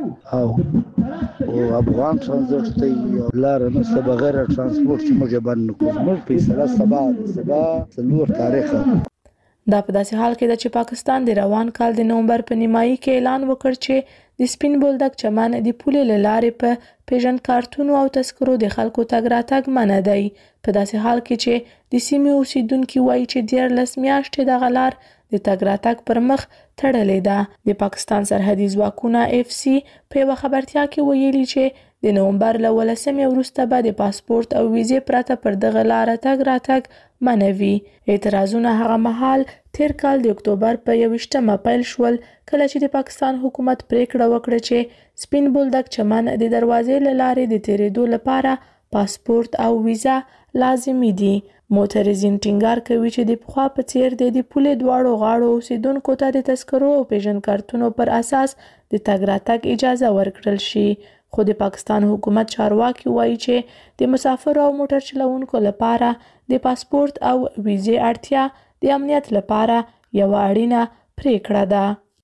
او افغان ترانزیت لار نه بغیر ترانسپورت چې موږ باندې کوم موږ په سبا څلور تاریخ دا په داسې حال کې ده چې پاکستان د روان کال د نومبر په نیمایي کې اعلان وکړ چې د سپین بولدک چمن د پولې له لارې په پیژند کارتونو او تذکرو د خلکو تګ راتګ منع دی. په داسې حال کې چې د سیمې اوسیدونکي وایي چې 14 میاشتې دغه لار د تګ راتګ پر مخ تړلې ده. د پاکستان سرحدي ځواکونه FC په یوه خبرتیا کې ویلي چې د نومبر له 18 وروسته به د پاسپورت او ویزې پرته پر دغه لار تګ راتګ منع وي. اعتراضونه هغه مهال تیر کال د اکتوبر په 21 پیل شول کله چې د پاکستان حکومت پریکړه وکړه چې سپین بولدک چمن د دروازې له لارې د تیریدو لپاره پاسپورت او ویزا لازمي دي. معترضین ټینګار کوي چې د پخوا په څیر د پولې دواړو غاړو اوسیدونکو ته د تذکرو او پیژند کارتونو پر اساس د تګ راتګ اجازه ورکړل شي. خو د پاکستان حکومت چارواکي وایي چې د مسافرو او موټر چلوونکو لپاره د پاسپورت او ویزې اړتیا د امنیت لپاره یو اړینه پریکړه ده.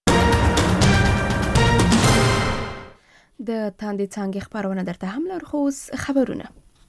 د تاندې څانګې خبرونه درته هم لرو، خو اوس خبرونه.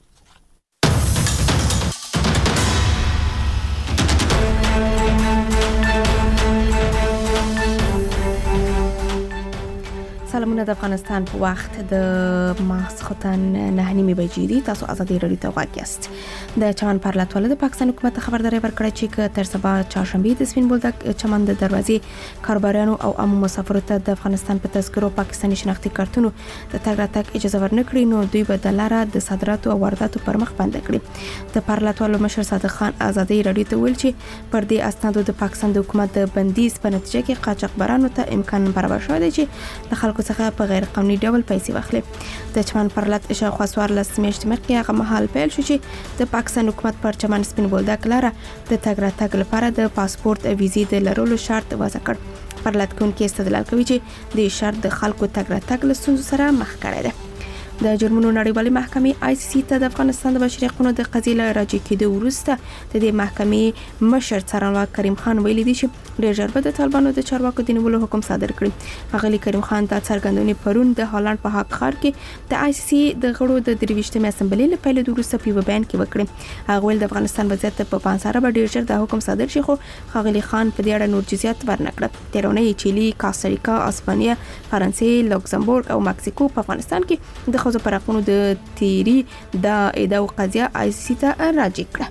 سلامونه د افغانستان په وخت د ماسخوتن 9:30 بجې دي. تاسو ازادي رادیو ته غواړئ یاست. د چمن پر لاتواله د پاکستان حکومت خبرداري ورکړه چې تر سبا چهارشنبه د سپین بولدک چمن د دروازې کاروبارانو او عامو مسافرو ته د افغانستان په تذکرو پاکستاني شناختی کارتونو د تګ راتګ اجازه ورنکړي، نو دوی به د لاره د صادراتو او وارداتو پر مخ بند کړي. د پر لاتواله مشر صادق خان ازادي رادیو ته ویل چې پر دې اسنادو د پاکستان د حکومت د بندیز په نتیجه کې قاچاقبرانو ته امکان برابر شوی دی چې د خلکو څخه په غیر قانوني ډول پیسې واخلي. د چمن پر لات شاوخوا 14 میاشتې مخکې هغه مهال پیل شو چې د پاکستان حکومت پر چمن سپین بولدک لاره د تګ راتګ لپاره د پاسپورت او ویزې د لرلو شرط وضع کړ. پر لات کوونکي استدلال کوي چې د شرط د خلکو تګ راتګ له ستونزو سره مخ کړی دی. د جرمونو نړیوالې محکمې ICC ته د افغانستان د بشري حقوقو د قضیې له راجع کېدو وروسته د دې محکمې مشر څارنوال کریم خان ویلي دی چې ډېر ژر به د طالبانو د چارواکو د نیولو حکم صادر کړي. ښاغلي کریم خان دا څرګندونې پرون د هالند په حق ښار کې د ICC د غړو د 23مې اسمبلې له پیل وروسته په یو بیان کې وکړي. هغه ویل د افغانستان وضعیت په پانساره به ډېر ژر د حکم صادر شي، خو ښاغلي خان په دې اړه نور جزئیات ورنکړل. تیرونی چیلي، کاستاریکا، اسپانیا، فرانسې، لوکزمبورګ او مکسیکو په افغانستان کې د ښځو پر حقونو د تیری د ادعا قضیه ICC ته راجع کړه.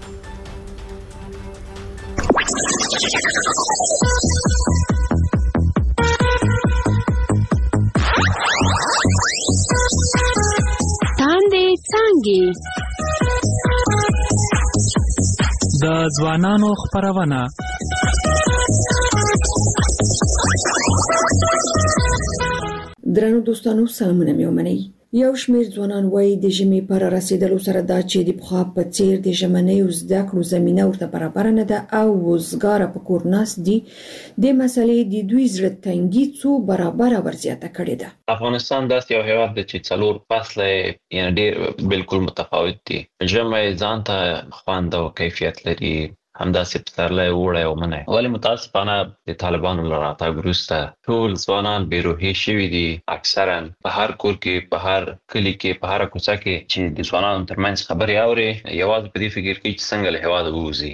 تاندې څانګې د ځوانانو خبرونه. درنو دوستانو، سلامونه مې ومنئ. یو شمېر ځوانان وایي د ژمي پر رسیدلو سره دا چې د پخوا په څیر د ژمنیو زده کړو زمينه ورته برابر نه ده او وزګار په کور ناس دي، د مسلې د دوی زړه تنګي څو برابر ورزياته کړې ده. افغانستان داسې یو هیواد دی چې څلور فصله یعنی ډېر بالکل متفاوت دي. ژمی ځان ته خوند او کیفیت لري، همداسې پسرلی، اوړی او منی. ولې متاسفانه د طالبانو له راتګ وروسته ټول ځوانان بېروحي شوي دي. اکثرا په هر کور کې، په هر کلي کې، په هره کوڅه کې چې د ځوانانو ترمنځ خبرې اوري، یوازې په دې فکر کوي چې څنګه له هېواده ووځي.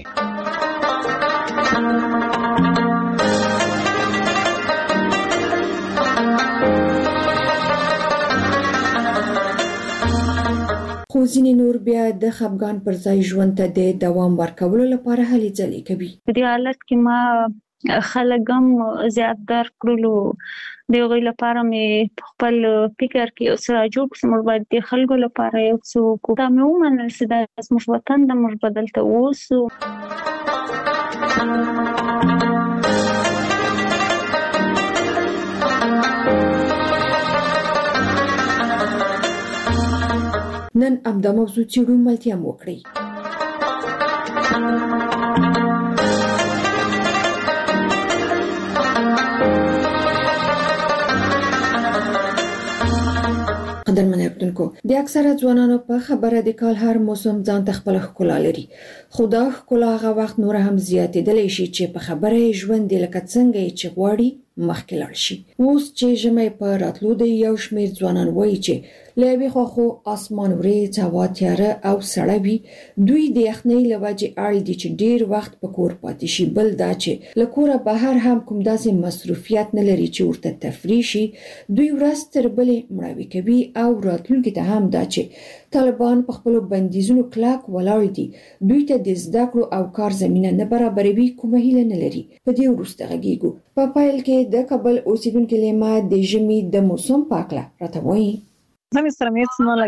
خو ځینې نور بیا د خپګان پر ځای ژوند ته د دوام ورکولو لپاره هلې ځلې کوي. په دې حالت کې ما خلک هم زیات درک کړلو. د هغوی لپاره مې خپل فکر کې یو څه راجوړ کړ چې موږ باید د خلکو لپاره یو څه وکړو. دا مې ومنل چې دا زموږ وطن ده، موږ به دلته اوسو. نن همدا موضوع څېړو، ملتیا مو وکړئ. قدرمن اردوونکو، د اکثره ځوانانو په خبره د کال هر موسم ځان ته خپل ښکلا لري، خو دا ښکلا هغه وخت نور هم زیاتېدلی شي چې په خبره ژوند لکه څنګه چې غواړي مخکې لاړ شي. اوس چې ژمي په راتلو دی یو شمېر ځوانان وایي چې له یوې خوا خو اسمان وریځ هوا تیاره او سړه وي، دوی د یخنۍ له وجې اړ دي چې ډیر وخت په کور پاتې شي. بل دا چې له کوره بهر هم کوم داسې مصروفیت نه لري چې ورته تفریح شي، دوی ورځ تر بلې مړاوي کوي او راتلونکي ته هم دا چې طالبان په خپلو بندیزونو کلک ولاړ دي، دوی ته د زده کړو او کار زمینه نه برابروي، کومه هیله نه لري. په دې وروسته غږیږو. په پیل کې د کابل اوسیدونکو لیما د ژمي د موسم په اړه راته وایي. زمي سره مېڅ نه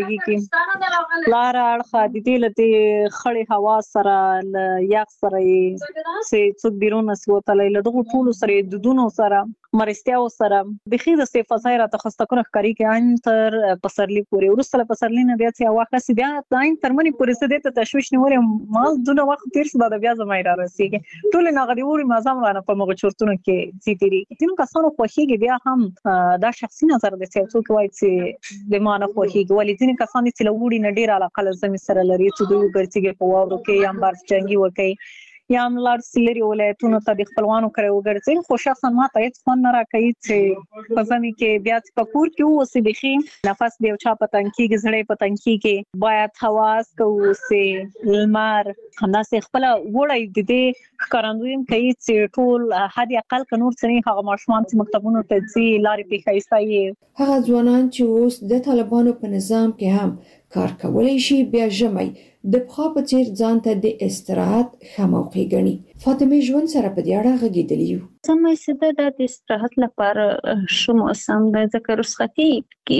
لګي کی لار اړخه د دې لته خړې هوا سره ل یخ سره سي څوک بیرون وسوتلې له دغه ټولو سره د دونو سره مرستیاو سره بخي د استفاده را تخصص کنه کاری کې عین تر پسرلی پورې ورسره پسرلی نه بیا چې واخه سی بیا عین ترمنې پورې څه دې ته تشويش نه ولې ما دونه وخت تیر څه د بیا زمای را رسیږي ټول نه غدي وړي مازم رانه په مغه چورتونو کې سيتيري تینو کسانو خوخيږي بیا هم دا شخصي نظر د څوک وایي چې د مانه خوخيږي ولې ځینې کسان چې لوړي نه ډیر علاقه لزمي سره لري چې دوی ګرځي په واورو کې یا بار جنگي وکي یا ملار سلری ولایتونو ته د خپلوانو کړو وګرځي خو شخصا ما ته هیڅ فن نه راکړي چې په ځمې کې بیا په کور کې اوسې بخي نفس دی او چا پتن کې زړې پتن کې باید حواس کو سه لمر همدا سه خپل وړي د دې کارندویم کوي چې ټول حد اقل کنور سره هغه ماشومان چې مکتبونو ته ځي لارې په خایستای هغه ځوانان چې اوس د طالبانو په نظام کې هم کار کولای شي بیا ژمي د پخوا په څیر ځان ته د استراحت ښه موقع ګڼي. فاطمه ژوند سره په دې اړه غږېدلې یو. زموږ سده د استراحت لپاره شو موسم د ذکر رخصتي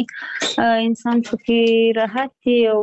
کې انسان پکې راحت او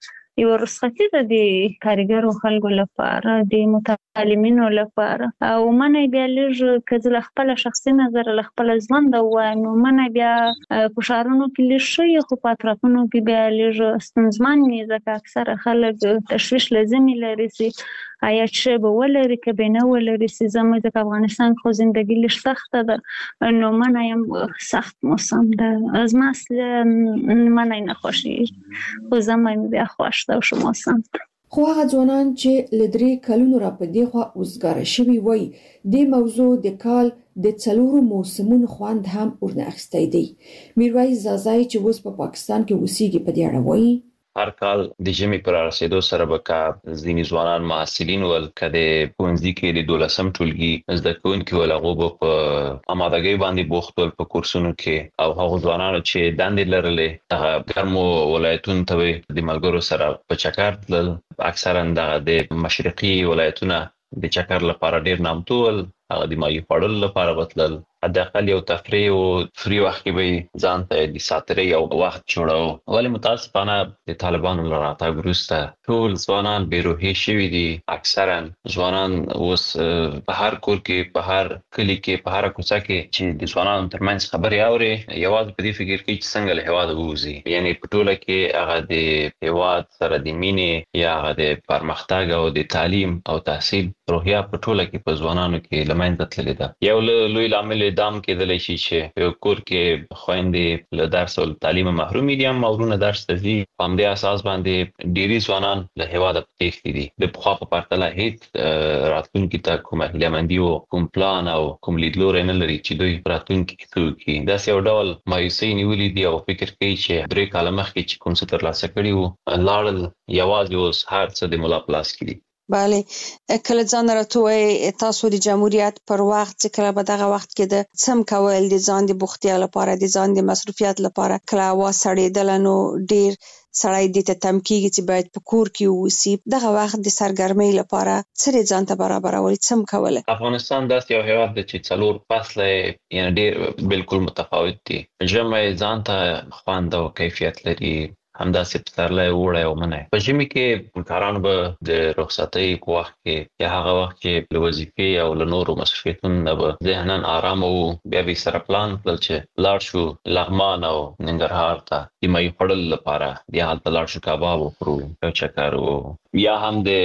یو رخصتي د کارګرو خلکو لپاره د متعلمینو لپاره او منه بیا لږ کله خپل شخصي نظر له خپل ژوند او نو منه بیا په شهرونو کې لږ خو په اطرافونو کې بیا لږ ستونزمن نه ځکه اکثر خلک تشویش لازمي لري چې آیا چې به ولري کبه نه ولري چې زموږ د افغانستان خو ژوندۍ لږ سخته ده نو منه یم سخت موسم ده از مسله منه نه خوشي خو زموږ بیا خوش ده شو موسم خو هغه ځوانان چې لدري کلونو را په دی خو اوسګار شوی وای د موضوع د کال د څلورو موسمونو خوند هم ورنه اخستای دی. میرویس زازای چې اوس په پاکستان کې اوسېږي په دې اړه وایي هر کال د ژمي پر رسیدو سره به کا ځینې ځوانان محصلین ول کده پونځي کې د 12م ټولګي زده کوونکي ول هغه په آمادګۍ باندې بوختول په کورسونو کې او هغه ځوانانو چې دندې لرلې هغه ګرمو ولایتونو ته د ملګرو سره په چکر تلل اکثرا د مشرقي ولایتونو د چکر لپاره ډیر نامتو ول هغه د مایي پړل لپاره وتلل حداقل یو تفریح او فری وخت کې به ځان ته د ساتري یو وخت جوړو ولې متاسفانه د طالبانو لراته ګروسته ټول ځوانان بیروهي شوي دي اکثرا ځوانان اوس په هر کور کې په هر کلی کې په هر کوڅه کې چې د ځوانانو ترمنځ خبري اوري یوازې په دې فکر کې چې څنګه له هوا ووځي یعنی په ټوله کې هغه د هوا سره د مینې یا هغه د پرمختګ او د تعلیم او تحصیل روحیه په ټوله کې په ځوانانو کې لمنځه تللې ده یو لوی لامل دام کېدلی شي چې یو کور کې خويندې له درس او تعلیم محروم دي هم مورونه درس ته ځي په همدې اساس باندې ډېری ځوانان له هیواده تښتي دي د پخوا په پرتله هیڅ راتلونکي ته کومه هیله‌مندي او کوم پلان او کوم لیدلوری نه لري چې دوی راتلونکي کې څه کوي داسې یو ډول مایوسۍ نیولې دي او فکر کوي چې 3 کاله مخکې چې کوم څه ترلاسه کړي وو لاړل یوازې اوس هر څه د ملا پلاس کې دي بله کله ځان راټوي تاسو د جمهوریت پر وخت چې کله به دغه وخت کې د سم کول د ځان د بوختیا لپاره د ځان د مصرفیت لپاره کله وا سړېدل نو ډیر سړی د تمکیږي چې باید په کور کې ووسی دغه وخت د سرګرمۍ لپاره سره ځان ته برابرول سم کوله افغانستان داسې یو هیواد دی چې څلور فصله یعنی ډیر بالکل متفاوت دي ژمي ځان ته خوند او کیفیت لري همدا سپترلای وړای او منه په ژمي کې کارانو به د رخصتۍ په وخت کې یا هغه وخت کې له وظیفې او له نورو مسؤلیتونو به ذهناً آرام او بیا به سره پلان کړل چې لاړ شو لغمان او ننګرهار ته د مې خړل لپاره د حالت لاړ شو کباب وکړو او چکر او یا هم د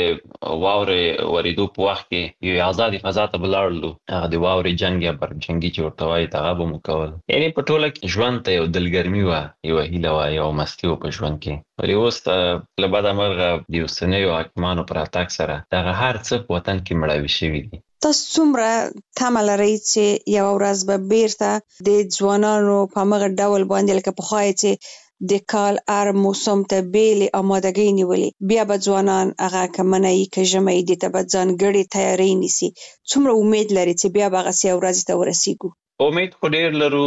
واورې وریدو په وخت کې یو آزادي فضا ته بلاړلو هغه د واورې جنگ یا بر جنگي چې ورته وایي هغه به مکول یعنی په ټوله کې ژوند ته یو دلګرمي و یو هیله و یو مستی و په ژوند کې ولې اوس له بعد مرغه د اوسنیو حاکمانو پر اتاک سره دغه هر څه په وطن کې مړاوي شوي دي تاسو څومره تمه لرئ چې یو ورځ به بیرته د ځوانانو په مغه ډول باندې لکه په خای چې د کال هر موسم ته بیل آمادګي نیولې بیا به ځوانان هغه کمنای کې ژمې د ته ځانګړي تیاری نیسي څومره امید لري چې بیا به غسی ورځ ته ورسیږو؟ امید خو ډیر لرو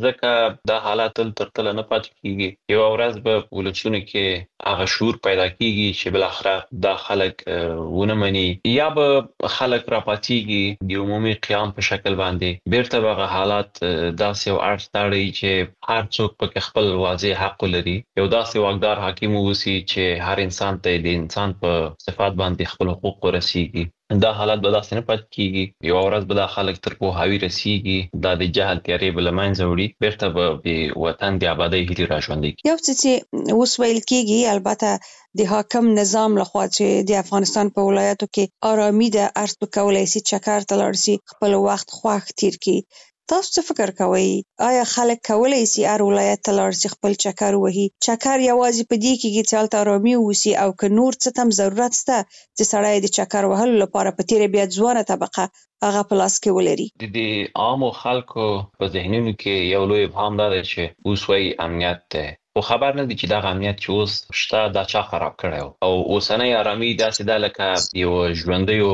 ځکه دا حالات تر تل نه پاتې کیږي یو ورځ به ولسونه کې هغه شعور پیدا کیږي چې بل اخره دا خلک ونه مني یا به خلک راپاتېږي د عمومي قیام په شکل باندې بیرته به حالات داسې او ارتاړي چې هر څوک په خپل واضح حق لري یو داسې واقدار حاکم ووسی چې هر انسان ته د انسان په صفات باندې خپل حقوق ورسیږي دا حالات به داسې نه پاتې کیږي یو ورځ به دا خلک تر پوهاوي رسیږي دا د جهل تیارې بل منځ وړي بیرته به د وطن د آبادی هیلې راژوندي یو څه چې اوس ویل کیږي البته د حاکم نظام لخوا چې د افغانستان په ولایتو کې آرامي ده ارز کولای شي چکر ته لاړ شي خپل وخت خوښ تیر کړي تاسو څه فکر کوئ آیا خلک کولای شي هر ولایت ته لاړ شي خپل چکر وهي چکر یوازې په دې کې چې هلته آرامي ووسي او که نور څه تم ضرورت شته چې سړی د چکر وهلو لپاره په تیره بیا ځوانه طبقه هغه په لاس کې ولري د عامو خلکو په ذهنونو کې یو لوی ابهام دی چې اوس وايي امنیت ده خو خبر نه دي چې دا امنیت چې اوس شته دا چا خراب کړی او اوسنۍ آرامي داسې ده لکه یو ژوندیو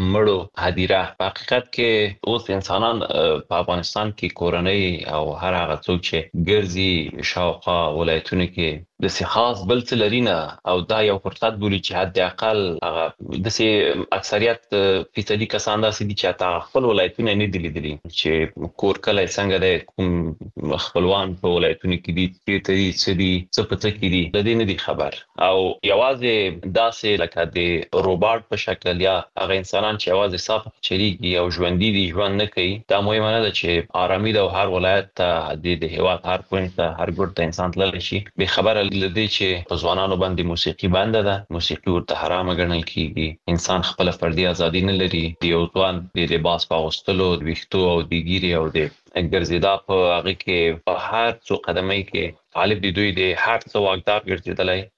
مړو هدیره په حقیقت کې اوس انسانان په افغانستان کې کورنۍ او هر هغه څوک چې ګرځي شاوخوا ولایتونو کې د خاص بل څه لري نه او دا یو فرصت بولي چې حد اقل هغه د اکثریت فیصدي کسان داسې دي چې تا خپل ولایتونه نه دي لیدلي چې کور کله څنګه ده کوم خپلوان په ولایتونو کې دي چې څه پته کې دي د دې نه دي خبر او یوازې داسې لکه د روباټ په شکل یا هغه انسانان چې یوازې صاف چریږي او ژوندۍ دي ژوند نه کوي دا مهمه نه ده چې آرامي ده او هر ولایت ته د هیواد هر پوینټ ته هر ګوټ ته انسان تللی شي به خبره لدی چې په ځوانانو باندې موسیقي بنده ده موسیقي ورته حرام ګڼل کیږي انسان خپل فردي ازادي نه لري د یو ځوان د لباس په اغوستلو د ویښتو او د ګیري او د ګرځیدا په هغه کې په هر څو قدمه کې طالب دی دوی د هر څو واقدار ګرځیدلای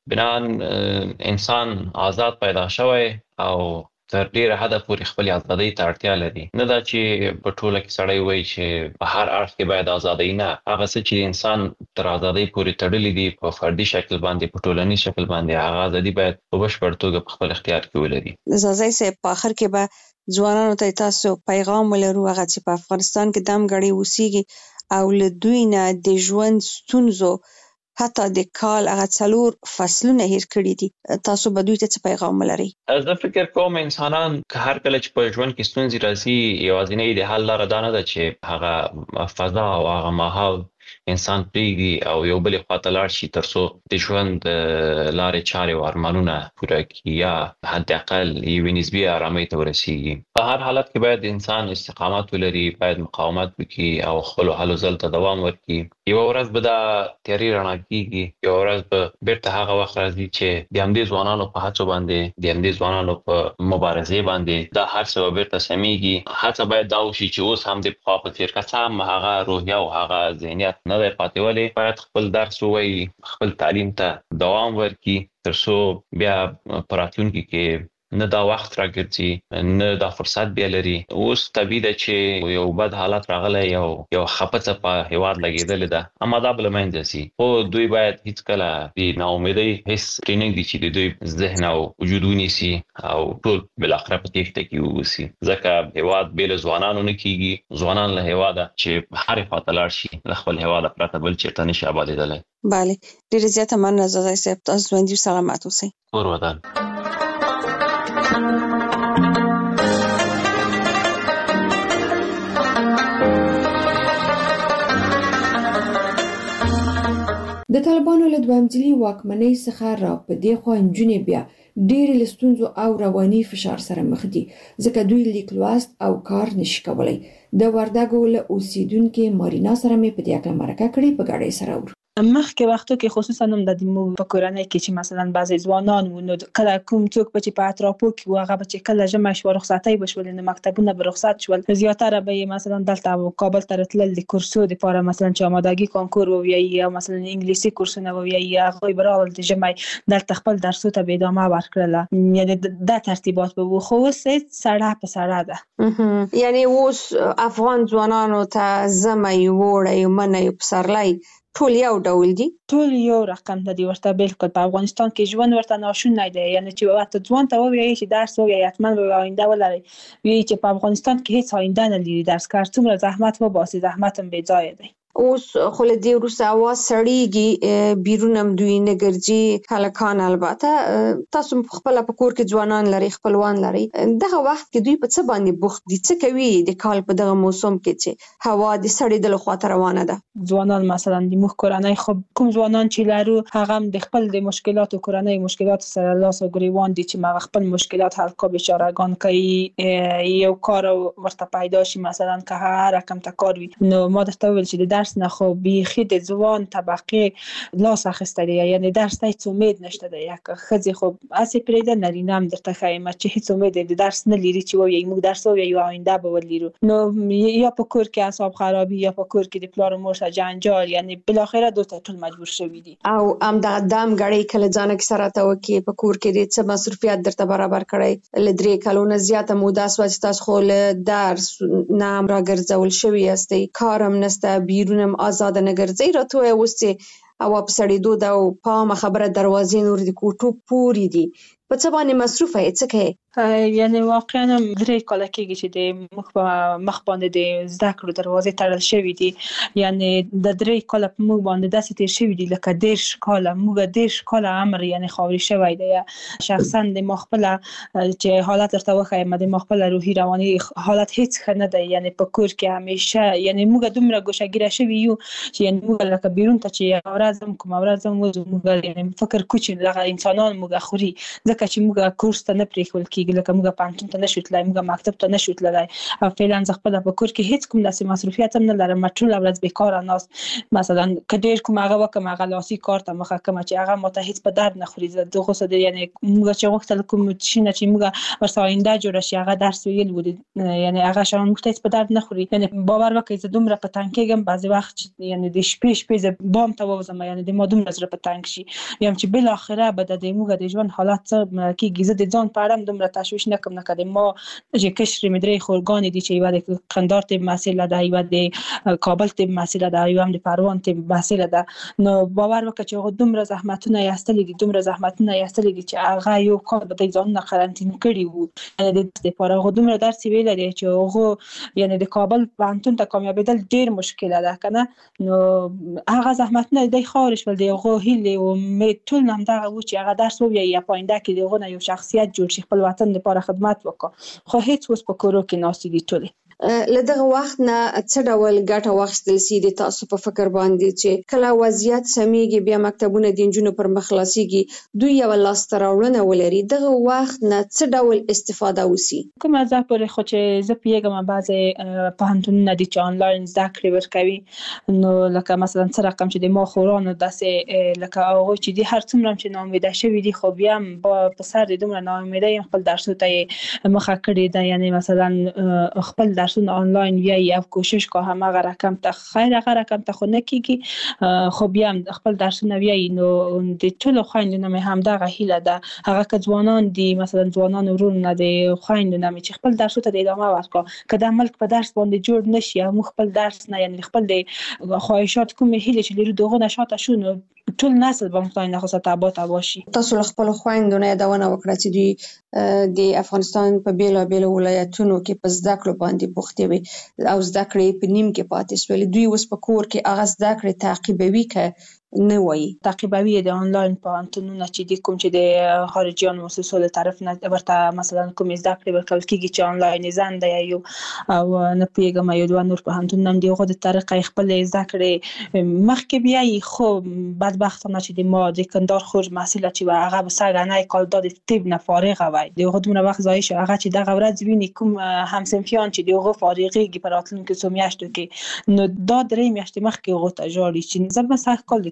بنان انسان آزاد پیدا شوی او تر ډیره حد پورې خپل ازادۍ ته اړتیا لري نه دا چې په ټوله کې سړی وایي چې په هر اړخ کې باید ازادۍ نه هغه څه چې انسان تر ازادۍ پورې تړلې دي په فردي شکل باندې په ټولنیز شکل باندې هغه ازادي باید په بشپړ توګه په خپل اختیار کې ولري زازای صاحب په اخر کې به ځوانانو ته تاسو پیغام ولرو هغه چې په افغانستان کې دم غړي وسیږي او له دوی نه د ژوند ستونزو حتی د کال هغه څلور فصلونه هیر کړی دي تاسو به دوی ته څه پیغام ولرئ زه فکر کوم انسانان که هر کله چې په ژوند کې ستونزې راځي یوازینۍ د حل لاره دا نه ده چې هغه فضا او هغه ماحول انسان پریږدي او یو بل خواته لاړ شي ترڅو د ژوند لارې چارې او ارمانونه پوره کړي یا حد اقل یوې نسبي آرامۍ ته ورسیږي په هر حالت کې باید انسان استقامت ولري باید مقاومت وکړي او خپل هلو ځل ته دوام ورکړي یو ورځ به دا تیاری رڼا کیږي یو ورځ به بیرته هغه وخت راځي چې د همدې ځوانانو په هڅو باندې د همدې ځوانانو په مبارزې باندې دا هر څه بیرته سمېږي هڅه باید دا وشي چې اوس هم د پخوا په څېر که څه هم هغه روحیه او هغه ذهنیت نه دی پاتې ولې باید خپل درس ووایي خپل تعلیم ته دوام ورکړي ترڅو بیا په راتلونکي کې نه دا وخت راګرځي نه دا فرصت بیا لري اوس طبیعي ده چې یو بد حالت راغلی یو خپڅه په هیواد لګېدلې ده اما دا بل منځ شي خو دوی باید هیڅ کله د ناامیدۍ هیڅ ټریننګ دي چې د دوی ذهن او وجود ونیسي او ټول بل اخره په تېښته کې ووسي ځکه هیواد بې له ځوانانو نه کیږي ځوانان له هیواده چې هرې خواته لاړ شي له خپل هیواده پرته بل چېرته نشي ابادېدلی بله ډېره زیاته مننه زازای صاحب تاسو ژوندي سلامت اوسئ کور ودان د طالبانو له دوامځلي واکمنۍ څخه را په دې خوا نجونې بیا ډېرې له ستونزو او رواني فشار سره مخ دي ځکه دوی لیک لوست او کار نشي کولی د وردګو له اوسیدونکو مارینا سره مې په دې اړه مرکه کړې په ګاډۍ سره مخکې وختو کې خصوصا هم د موږ په کورنۍ کې چې مثلا بعضی ځوانان و نو کله کوم څوک چې په اطرافو کې و هغه چې کله ژمی شو رخصتۍ بشول نو مکتبونه به رخصت شول زیاتره به مثلا دلته کابل ته راتلل د کورسو لپاره مثلا چې آمادګي کانکور وویي یا مثلا انګلیسي کورسونه وویي هغه به راول د ژمی دلته خپل درسو ته به ادامه ورکړله یعنی دا ترتیبات به وو خو اوس سړه په سړه ده یعنی اوس افغان ځوانانو ته ژمی وړي منی پسرلی ټول یو ډول دي ټول یو رقم دی ورته بالکل په افغانستان کې ژوند ورته ناشونی دی یعنی چې وخت ځوان ته وایي چې درس وایي حتما به آینده ولري وی چې په افغانستان کې هیڅ آینده نه لري درس کار څومره زحمت وباسي زحمت هم بې ځایه دی اوس خو له دې وروسته هوا سړیږي بیرون هم دوی نه ګرځي هلکان البته تاسو خپل په کور کې ځوانان لري خپلوان لري دغه وخت کې دوی په څه باندې بوخت دي څه کوي د کال په دغه موسم کې چې هوا د سړېدلو خواته روانه ده ځوانان مثلا د مخ کورنۍ خو کوم ځوانان چې لرو هغه هم د خپل د مشکلاتو کورنۍ مشکلات سره لاس او ګریوان دي چې ما خپل مشکلات حل کو بیچارهګان کوي یو کار ورته پیدا شي مثلا که هر رقم تکار وي نو ما درته ویل چې د درس نه خو بیخي د ځوان طبقه لاس اخیستلی یعنی درس ته هیڅ امید نشته د یک خځې خو اسې پرېده نارینه هم درته ښایم چې هیڅ امید د درس نه لري چې وایي موږ درس وایو آینده به ولرو نو یا په کور کې اعصاب خرابي یا په کور کې د پلار او مور سره جنجال یعنی بالاخره دوی ټول مجبور شوي دي او ام د دام غړي کله ځان کې سره ته وکي په کور کې د څه مصرفيات درته برابر کړي لدري کلونه زیاته موده سوچ تاسو خو له درس نام را ګرځول شوی استي کارم نسته بیرونم آزاد نه ګرځي راته اوس چې او په سړېدو دا په خبره دروازې نور د کوټو پوری دي په څه باندې مصروفه یې څه کوي یعنی واقعا 3 کال کېږي چې د مخ باندې د زده کړو دروازې تړل شوې دي یعنی د 3 کال په مخ باندې داسې تیر شوې دي لکه 10 کال موږ 10 کال عمر یعنی خاوري شوی دی شخصا د مخبل چې حالت درته وخایم د مخبل روحي رواني حالت هیڅ ښه نه دی یعنی په کور کې همیشه یعنی موږ دومره ګوشګیره شوی یو چې یعنی موږ لکه بیرون ته چې اورازم کوم اورازم موږ یعنی فکر کوچ دغه انسانان موږ خوري ځکه چې موږ کورس ته نه پریښول کېږي لکه موږ پانتون ته نشو تلای موږ مکتب ته نشو تلای او فعلا خپل په کور کې هیڅ کوم داسې مصرفيات هم نه لرم ټول ورځ بیکاره ناس مثلا کډیر کوم هغه وکم هغه لاسي کار ته مخه کوم چې هغه ماته هیڅ په درد نه خوري دغه څه دی یعنی موږ چې وخت کوم شینه چې موږ ورسره آینده جوړ شي هغه درس ویل ودی یعنی هغه شان موږ ته په درد نه خوري یعنی باور وکړئ چې دومره په تنګ کېږم بعضی وخت یعنی د شپې بام ته وځم یعنی د مادوم نظر په تنګ شي یم چې بل اخره به د موږ د ژوند حالات کې گیزه د ځان پاړم دومره تشویش نکم نکدم ما چې کشر مدري خورګان دي چې یو د قندار ته مسئله ده یو د کابل ته مسئله ده یو هم د پروان ته مسئله ده نو باور وکړه چې دومره زحمتونه یاستلې دي چې هغه یو کار به ځان نه قرنټین کړی وو یعنی د لپاره دومره درس ویل دي چې هغه یعنی د کابل پانتون ته کامیابیدل ډیر مشکل ده کنه نو هغه زحمتونه د خارج ول دی هغه هیله او میټول نام دا و چې هغه درس وو یا پاینده کې دغه یو شخصیت جوړ شي خپل وطن لپاره خدمت وکړي خو هیڅ اوس په کورو کې ناشې دي ټول لدغه وخت نه څه ډول ګټه واخیستل سي د تاسو په فکر باندې چې کله وضعیت سميږي بیا مکتبونه د انجونو پر مخلاصيږي دوی یو لاس تراوړنه ولري دغه وخت نه څه ډول استفاده وسی کوم ځکه پر خو چې زه پیګم بعضه پوهنتونونه دي چې آنلاین زده کړې ورکوي نو لکه مثلا څه رقم چې د ما خورانو داسې لکه هغه چې دي هر څومره چې ناامیده شوی دي خو بیا په سر د دومره ناامیده خپل درسو ته مخه کړی دا یعنی مثلا خپل درسونه آنلاین یا کوشش که همه رقم ته خیر هغه رقم ته خو نه کیږي خو بیا خپل درسونه وی نو د ټول خويندونو مې هم دغه هیله ده هغه که ځوانان دي مثلا ځوانان ورونه دي خويندونو مې چې خپل درسو ته ادامه ورکړي کله ملک په درس باندې جوړ نشي او خپل درس نه یعنی خپل د خواهشات کوم هیله چې لري دغه نشاته شونه ټول نسل به مخاطب نه خاصه تابع باشي تاسو خپل خويندونو یادونه وکړه چې دوی د افغانستان په بیلابیل ولایتونو کې په زده کړو باندې بوختي وي او زده کړې په نیم کې پاتې شول دوی اوس په کور کې هغه زده کړې تعقیبوي که نه وایي تعقیبوي د آنلاین پوهنتونونه چې د کوم چې د خارجيان مؤسسو له طرف نه ورته مثلا کوم زده کړې ورکول کېږي چې آنلاین زنده یو او نه پیګم یو دوه نور پوهنتونونه هم دغه د طریقې خپل زده کړې مخکې بیا خو بدبختانه چې د ما د کندار خور مسئله چې هغه به سګنای کالداد طب نه فارغ وای دغه دومره وخت ځای شو هغه چې دغه ورځ ویني کوم همسنفیان چې دغه فارغيږي په راتلونکي سو میاشتو کې نو دا درې میاشتې مخکې غوته جوړی چې زما سخت کال د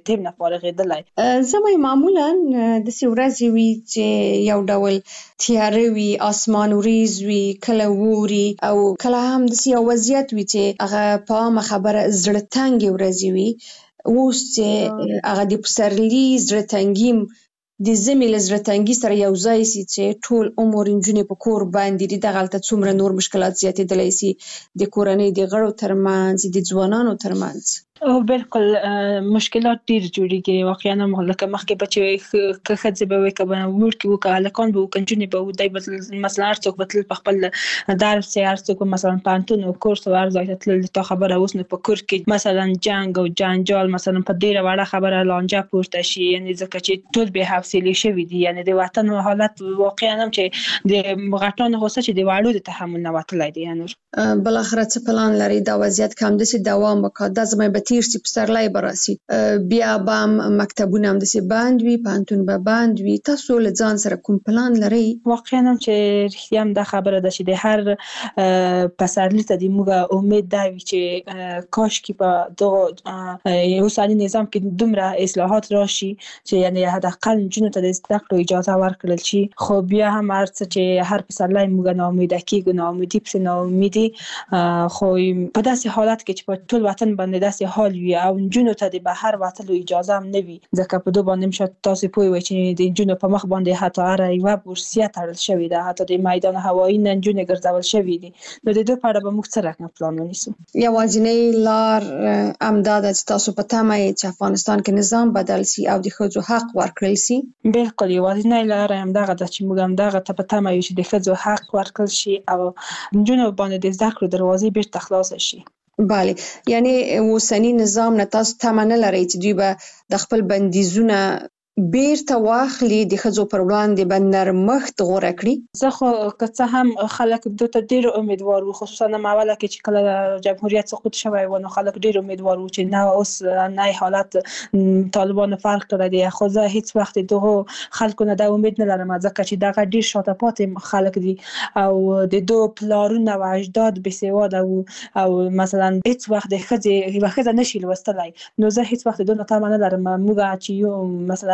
تیم نه فارغېدلی. زموږ معمولا د ورځې وي چې یو ډول تیاره وي، اسمان وریځ وي، کله ووري او کله هم د یو وضعیت وي چې هغه په عامه خبره زړه تنګې ورځې وي. اوس چې هغه د پسرلي زړه تنګي د ژمي له زړه تنګي سره یو ځای سي چې ټول عمر نجونې په کور باندې دي، دغلته څومره نور مشکلات زیاتېدلی سي د کورنۍ د غړو ترمنځ، د ځوانانو ترمنځ. بالکل مشکلات ډیر جوړیږي. واقعا لکه مخکې بچي که ښځې به وي که وړکي وو که هلکان به وو که نجونې به وو، دی به مثلا هر څوک به تلل په خپل درس یې، هر څوک به مثلا پوهنتون او کورس او هر ځای ته تلل. تا خبره اوس نو په کور کې مثلا جنګ او جنجال مثلا په ډېره وړه خبره لانجه پورته شي، یعنې ځکه چې ټول بې حوصلې شوي دي. یعنې د وطن حالت واقعا هم چې د غټانو غوسه چې د وړو د تحمل نه وتلی دی. بالاخره څه پلان لري دا وضعیت که همداسې دوام وکړي؟ دا زما به تیر شي، پسرلی به راسي، بیا به هم مکتبونه همداسې بند وي، پوهنتون به بند وي. تاسو له ځان سره کوم پلان لرئ؟ واقعا هم چې رښتیا هم دا خبره ده چې د هر پسرلي ته د موږ امید دا وي چې کاشکې په دغه اوسني نظام کې دومره اصلاحات راشي چې یعنې حداقل نجونو ته د زده کړو اجازه ورکړل شي. خو بیا هم هر څه چې هر پسرلی موږ ناامیده کېږو، ناامیدي پسې ناامیدي، خو په داسې حالت کې چې په ټول وطن باندې داسې حال وي او نجونو ته د بهر وتلو اجازه هم نه وي، ځکه په دو باندې شاید تاسو پوه وئ چې د نجونو په مخ باندې حتی هره یوه بورسیه تړل شوې ده، حتی د میدان هوایي نه نجونې ګرځول شوې دي. نو د دې په اړه به موږ څه رقم پلان ونیسو؟ یوازینۍ لار همدا ده چې تاسو په تمه یې چې افغانستان کې نظام بدل سي او د ښځو حق ورکړل سي؟ بالکل یوازینۍ لار همدغه ده چې موږ همدغه ته په تمه یو چې د ښځو حق ورکړل شي او نجونو باندې د زده کړو دروازې بیرته خلاصه شي. بله، یعنی اوسنی نظام نه تاسو تمه نه لرئ چې دوی به د خپل بندیزونه بیرته واخلي، د ښځو پر وړاندې به نرمښت غوره کړي؟ زه خو که څه هم خلک دې ته ډېر امیدوار وو، خصوصا اوله کې چې کله جمهوریت سقوط شوی و نو خلک ډېر امیدوار وو چې نه اوس نه حالت طالبانو فرق کړی دی. خو زه هیڅ وخت دغه خلکو نه دا امید نه لرم، ځکه چې دغه ډېر شاته پاتې خلک دي او د دو پلارونه و اجداد بېسواده وو او مثلا هیڅ وخت د ښځې یوه ښځه نشي لوستلی. نو زه هیڅ وخت د دو نه تمه نه لرم. موږ چې یو مثلا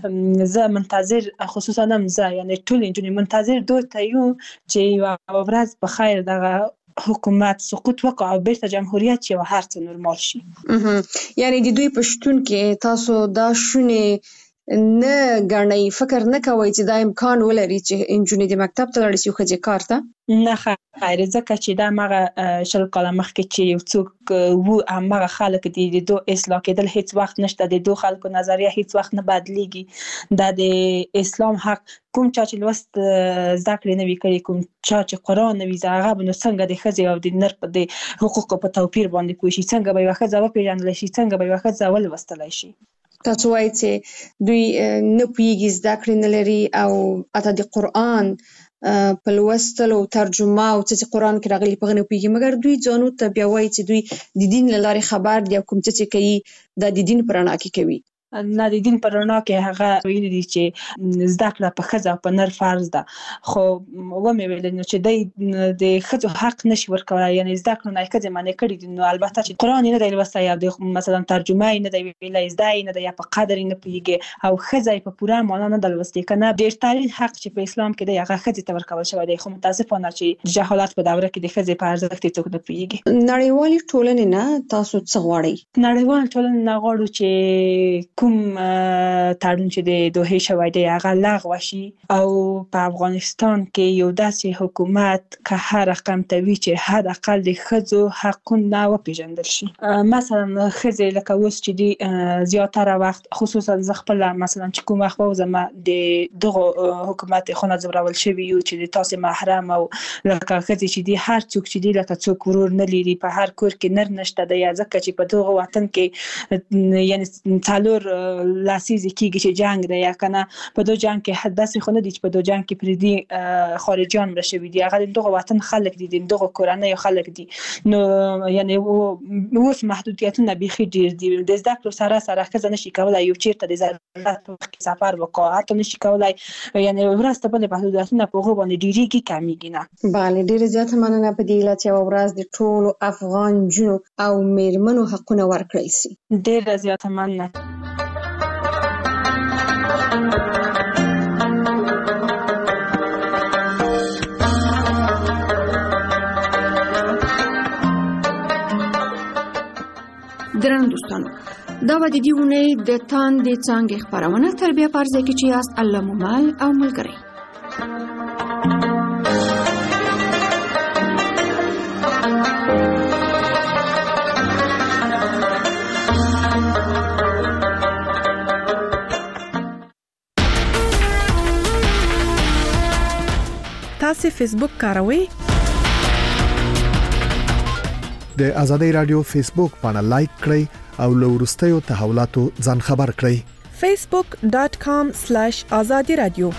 زه منتظر، خصوصا هم زه یعنی ټول نجونې منتظر دو ته یو چې یوه ورځ په خیر دغه حکومت سقوط وکړي او بیرته جمهوریت شي او هر څه نورمال شي. یعنی د دوی په شتون کې تاسو دا شونې نه ګڼئ، فکر نه کوئ چې دا امکان ولري چې نجونې د مکتب ته لاړې شي او ښځې کار ته؟ نه خیر، ځکه چې دا همغه 20 کاله مخکې چې یو څوک وو همغه خلک دي، د دو اصلاح کېدل هیڅ وخت نشته، د دو خلکو نظریه هیڅ وخت نه بدلیږي. دا د اسلام حق کوم چا چې لوست زده کړې نه وي کړي، کوم چا چې قرآن نه وي زده، هغه به نو څنګه د ښځې او د نر په د حقوقو په توپیر باندې پوه شي، څنګه به یوه ښځه وپېژندلی شي، څنګه به یوه ښځه ولوستلی شي. تاسو وایئ چې دوی نه پوهېږي، زده کړې نه لري او حتی د قرآن په لوستلو ترجمه او څه چې قرآن کې راغلي په هغه نه پوهېږي، مګر دوی ځانو ته بیا وایي چې دوی د دین له لارې خبر دي او کوم څه چې کوي دا د دین په رڼا کې کوي. نه، د دین په رڼا کې هغه ویلي دي چې زده کړه په ښځه او په نر فرض ده. خو ومې ویل نو چې دی د ښځو حق نشي ورکولی، یعنې زده کړو نه یې ښځې منع کړي دي. نو البته چې قرآن یې نه دی لوستی او د مثلا ترجمه یې نه دی ویلی، زده یې نه دی یا په قدر یې نه پوهېږي او ښځه یې په پوره معنا نه ده لوستې، که نه ډېرترین حق چې په اسلام کې دی هغه ښځې ته ورکول شوی دی. خو متاسفانه چې جهالت په دوره کې د ښځې په ارزښت یې څوک نه پوهېږي. نړیوالې ټولنې نه تاسو څه غواړئ؟ نړیوالې ټولنې نه غواړو چې کوم تړون چې د دوحې شوی دی هغه لغوه شي او په افغانستان کې یو داسې حکومت که هر رقم ته وي چې حداقل د ښځو حقونه وپېژندل شي. مثلا ښځې لکه اوس چې دي زیاتره وخت، خصوصا زه خپله مثلا چې کوم وخت ووځم د دغو حکومت خونه ځورول شوي یو چې د تاسې محرم او لکه ښځې چې دي هر څوک چې دي لکه څوک ورور نه لري، په هر کور کې نر نشته دی، ځکه چې په دغه وطن کې یعنې 4 لسیزې کېږي چې جنګ دی یا که نه په دو جنګ کې داسې خو نه دي چې په دو جنګ کې پردي خارجیان مړه شوي دي، هغه د دغه وطن خلک دي، د دغه کورنیو خلک دي. نو یعنې اوس محدودیتونه بیخي ډېر دي. د زده کړو سره سره ښځه نشي کولی یو چېرته د ضرورت په وخت کې سفر وکړي، حتی نشي کولی یعنې ورځ ته بلې محدودیتونه په هغو باندې ډېرېږي کمیږي نه. بله، ډېره زیاته مننه په دې علت یوه ورځ د ټولو افغان نجونو او مېرمنو حقونه ورکړل شي. ډېره زیاته مننه. درنو دوستانو دا و د دې ونې د تاندې څانګې خپرونه تر بیا پرځای کې چې یاست الله مو مل او ملګری. تاسو فیسبوک کاروئ؟ د ازادي رادیو فیسبوک باندې لایک کړئ او له وروستیو تحولاتو ځان خبر کړئ. facebook.com/azadi radio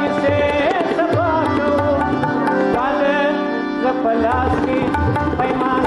Palasi पैमा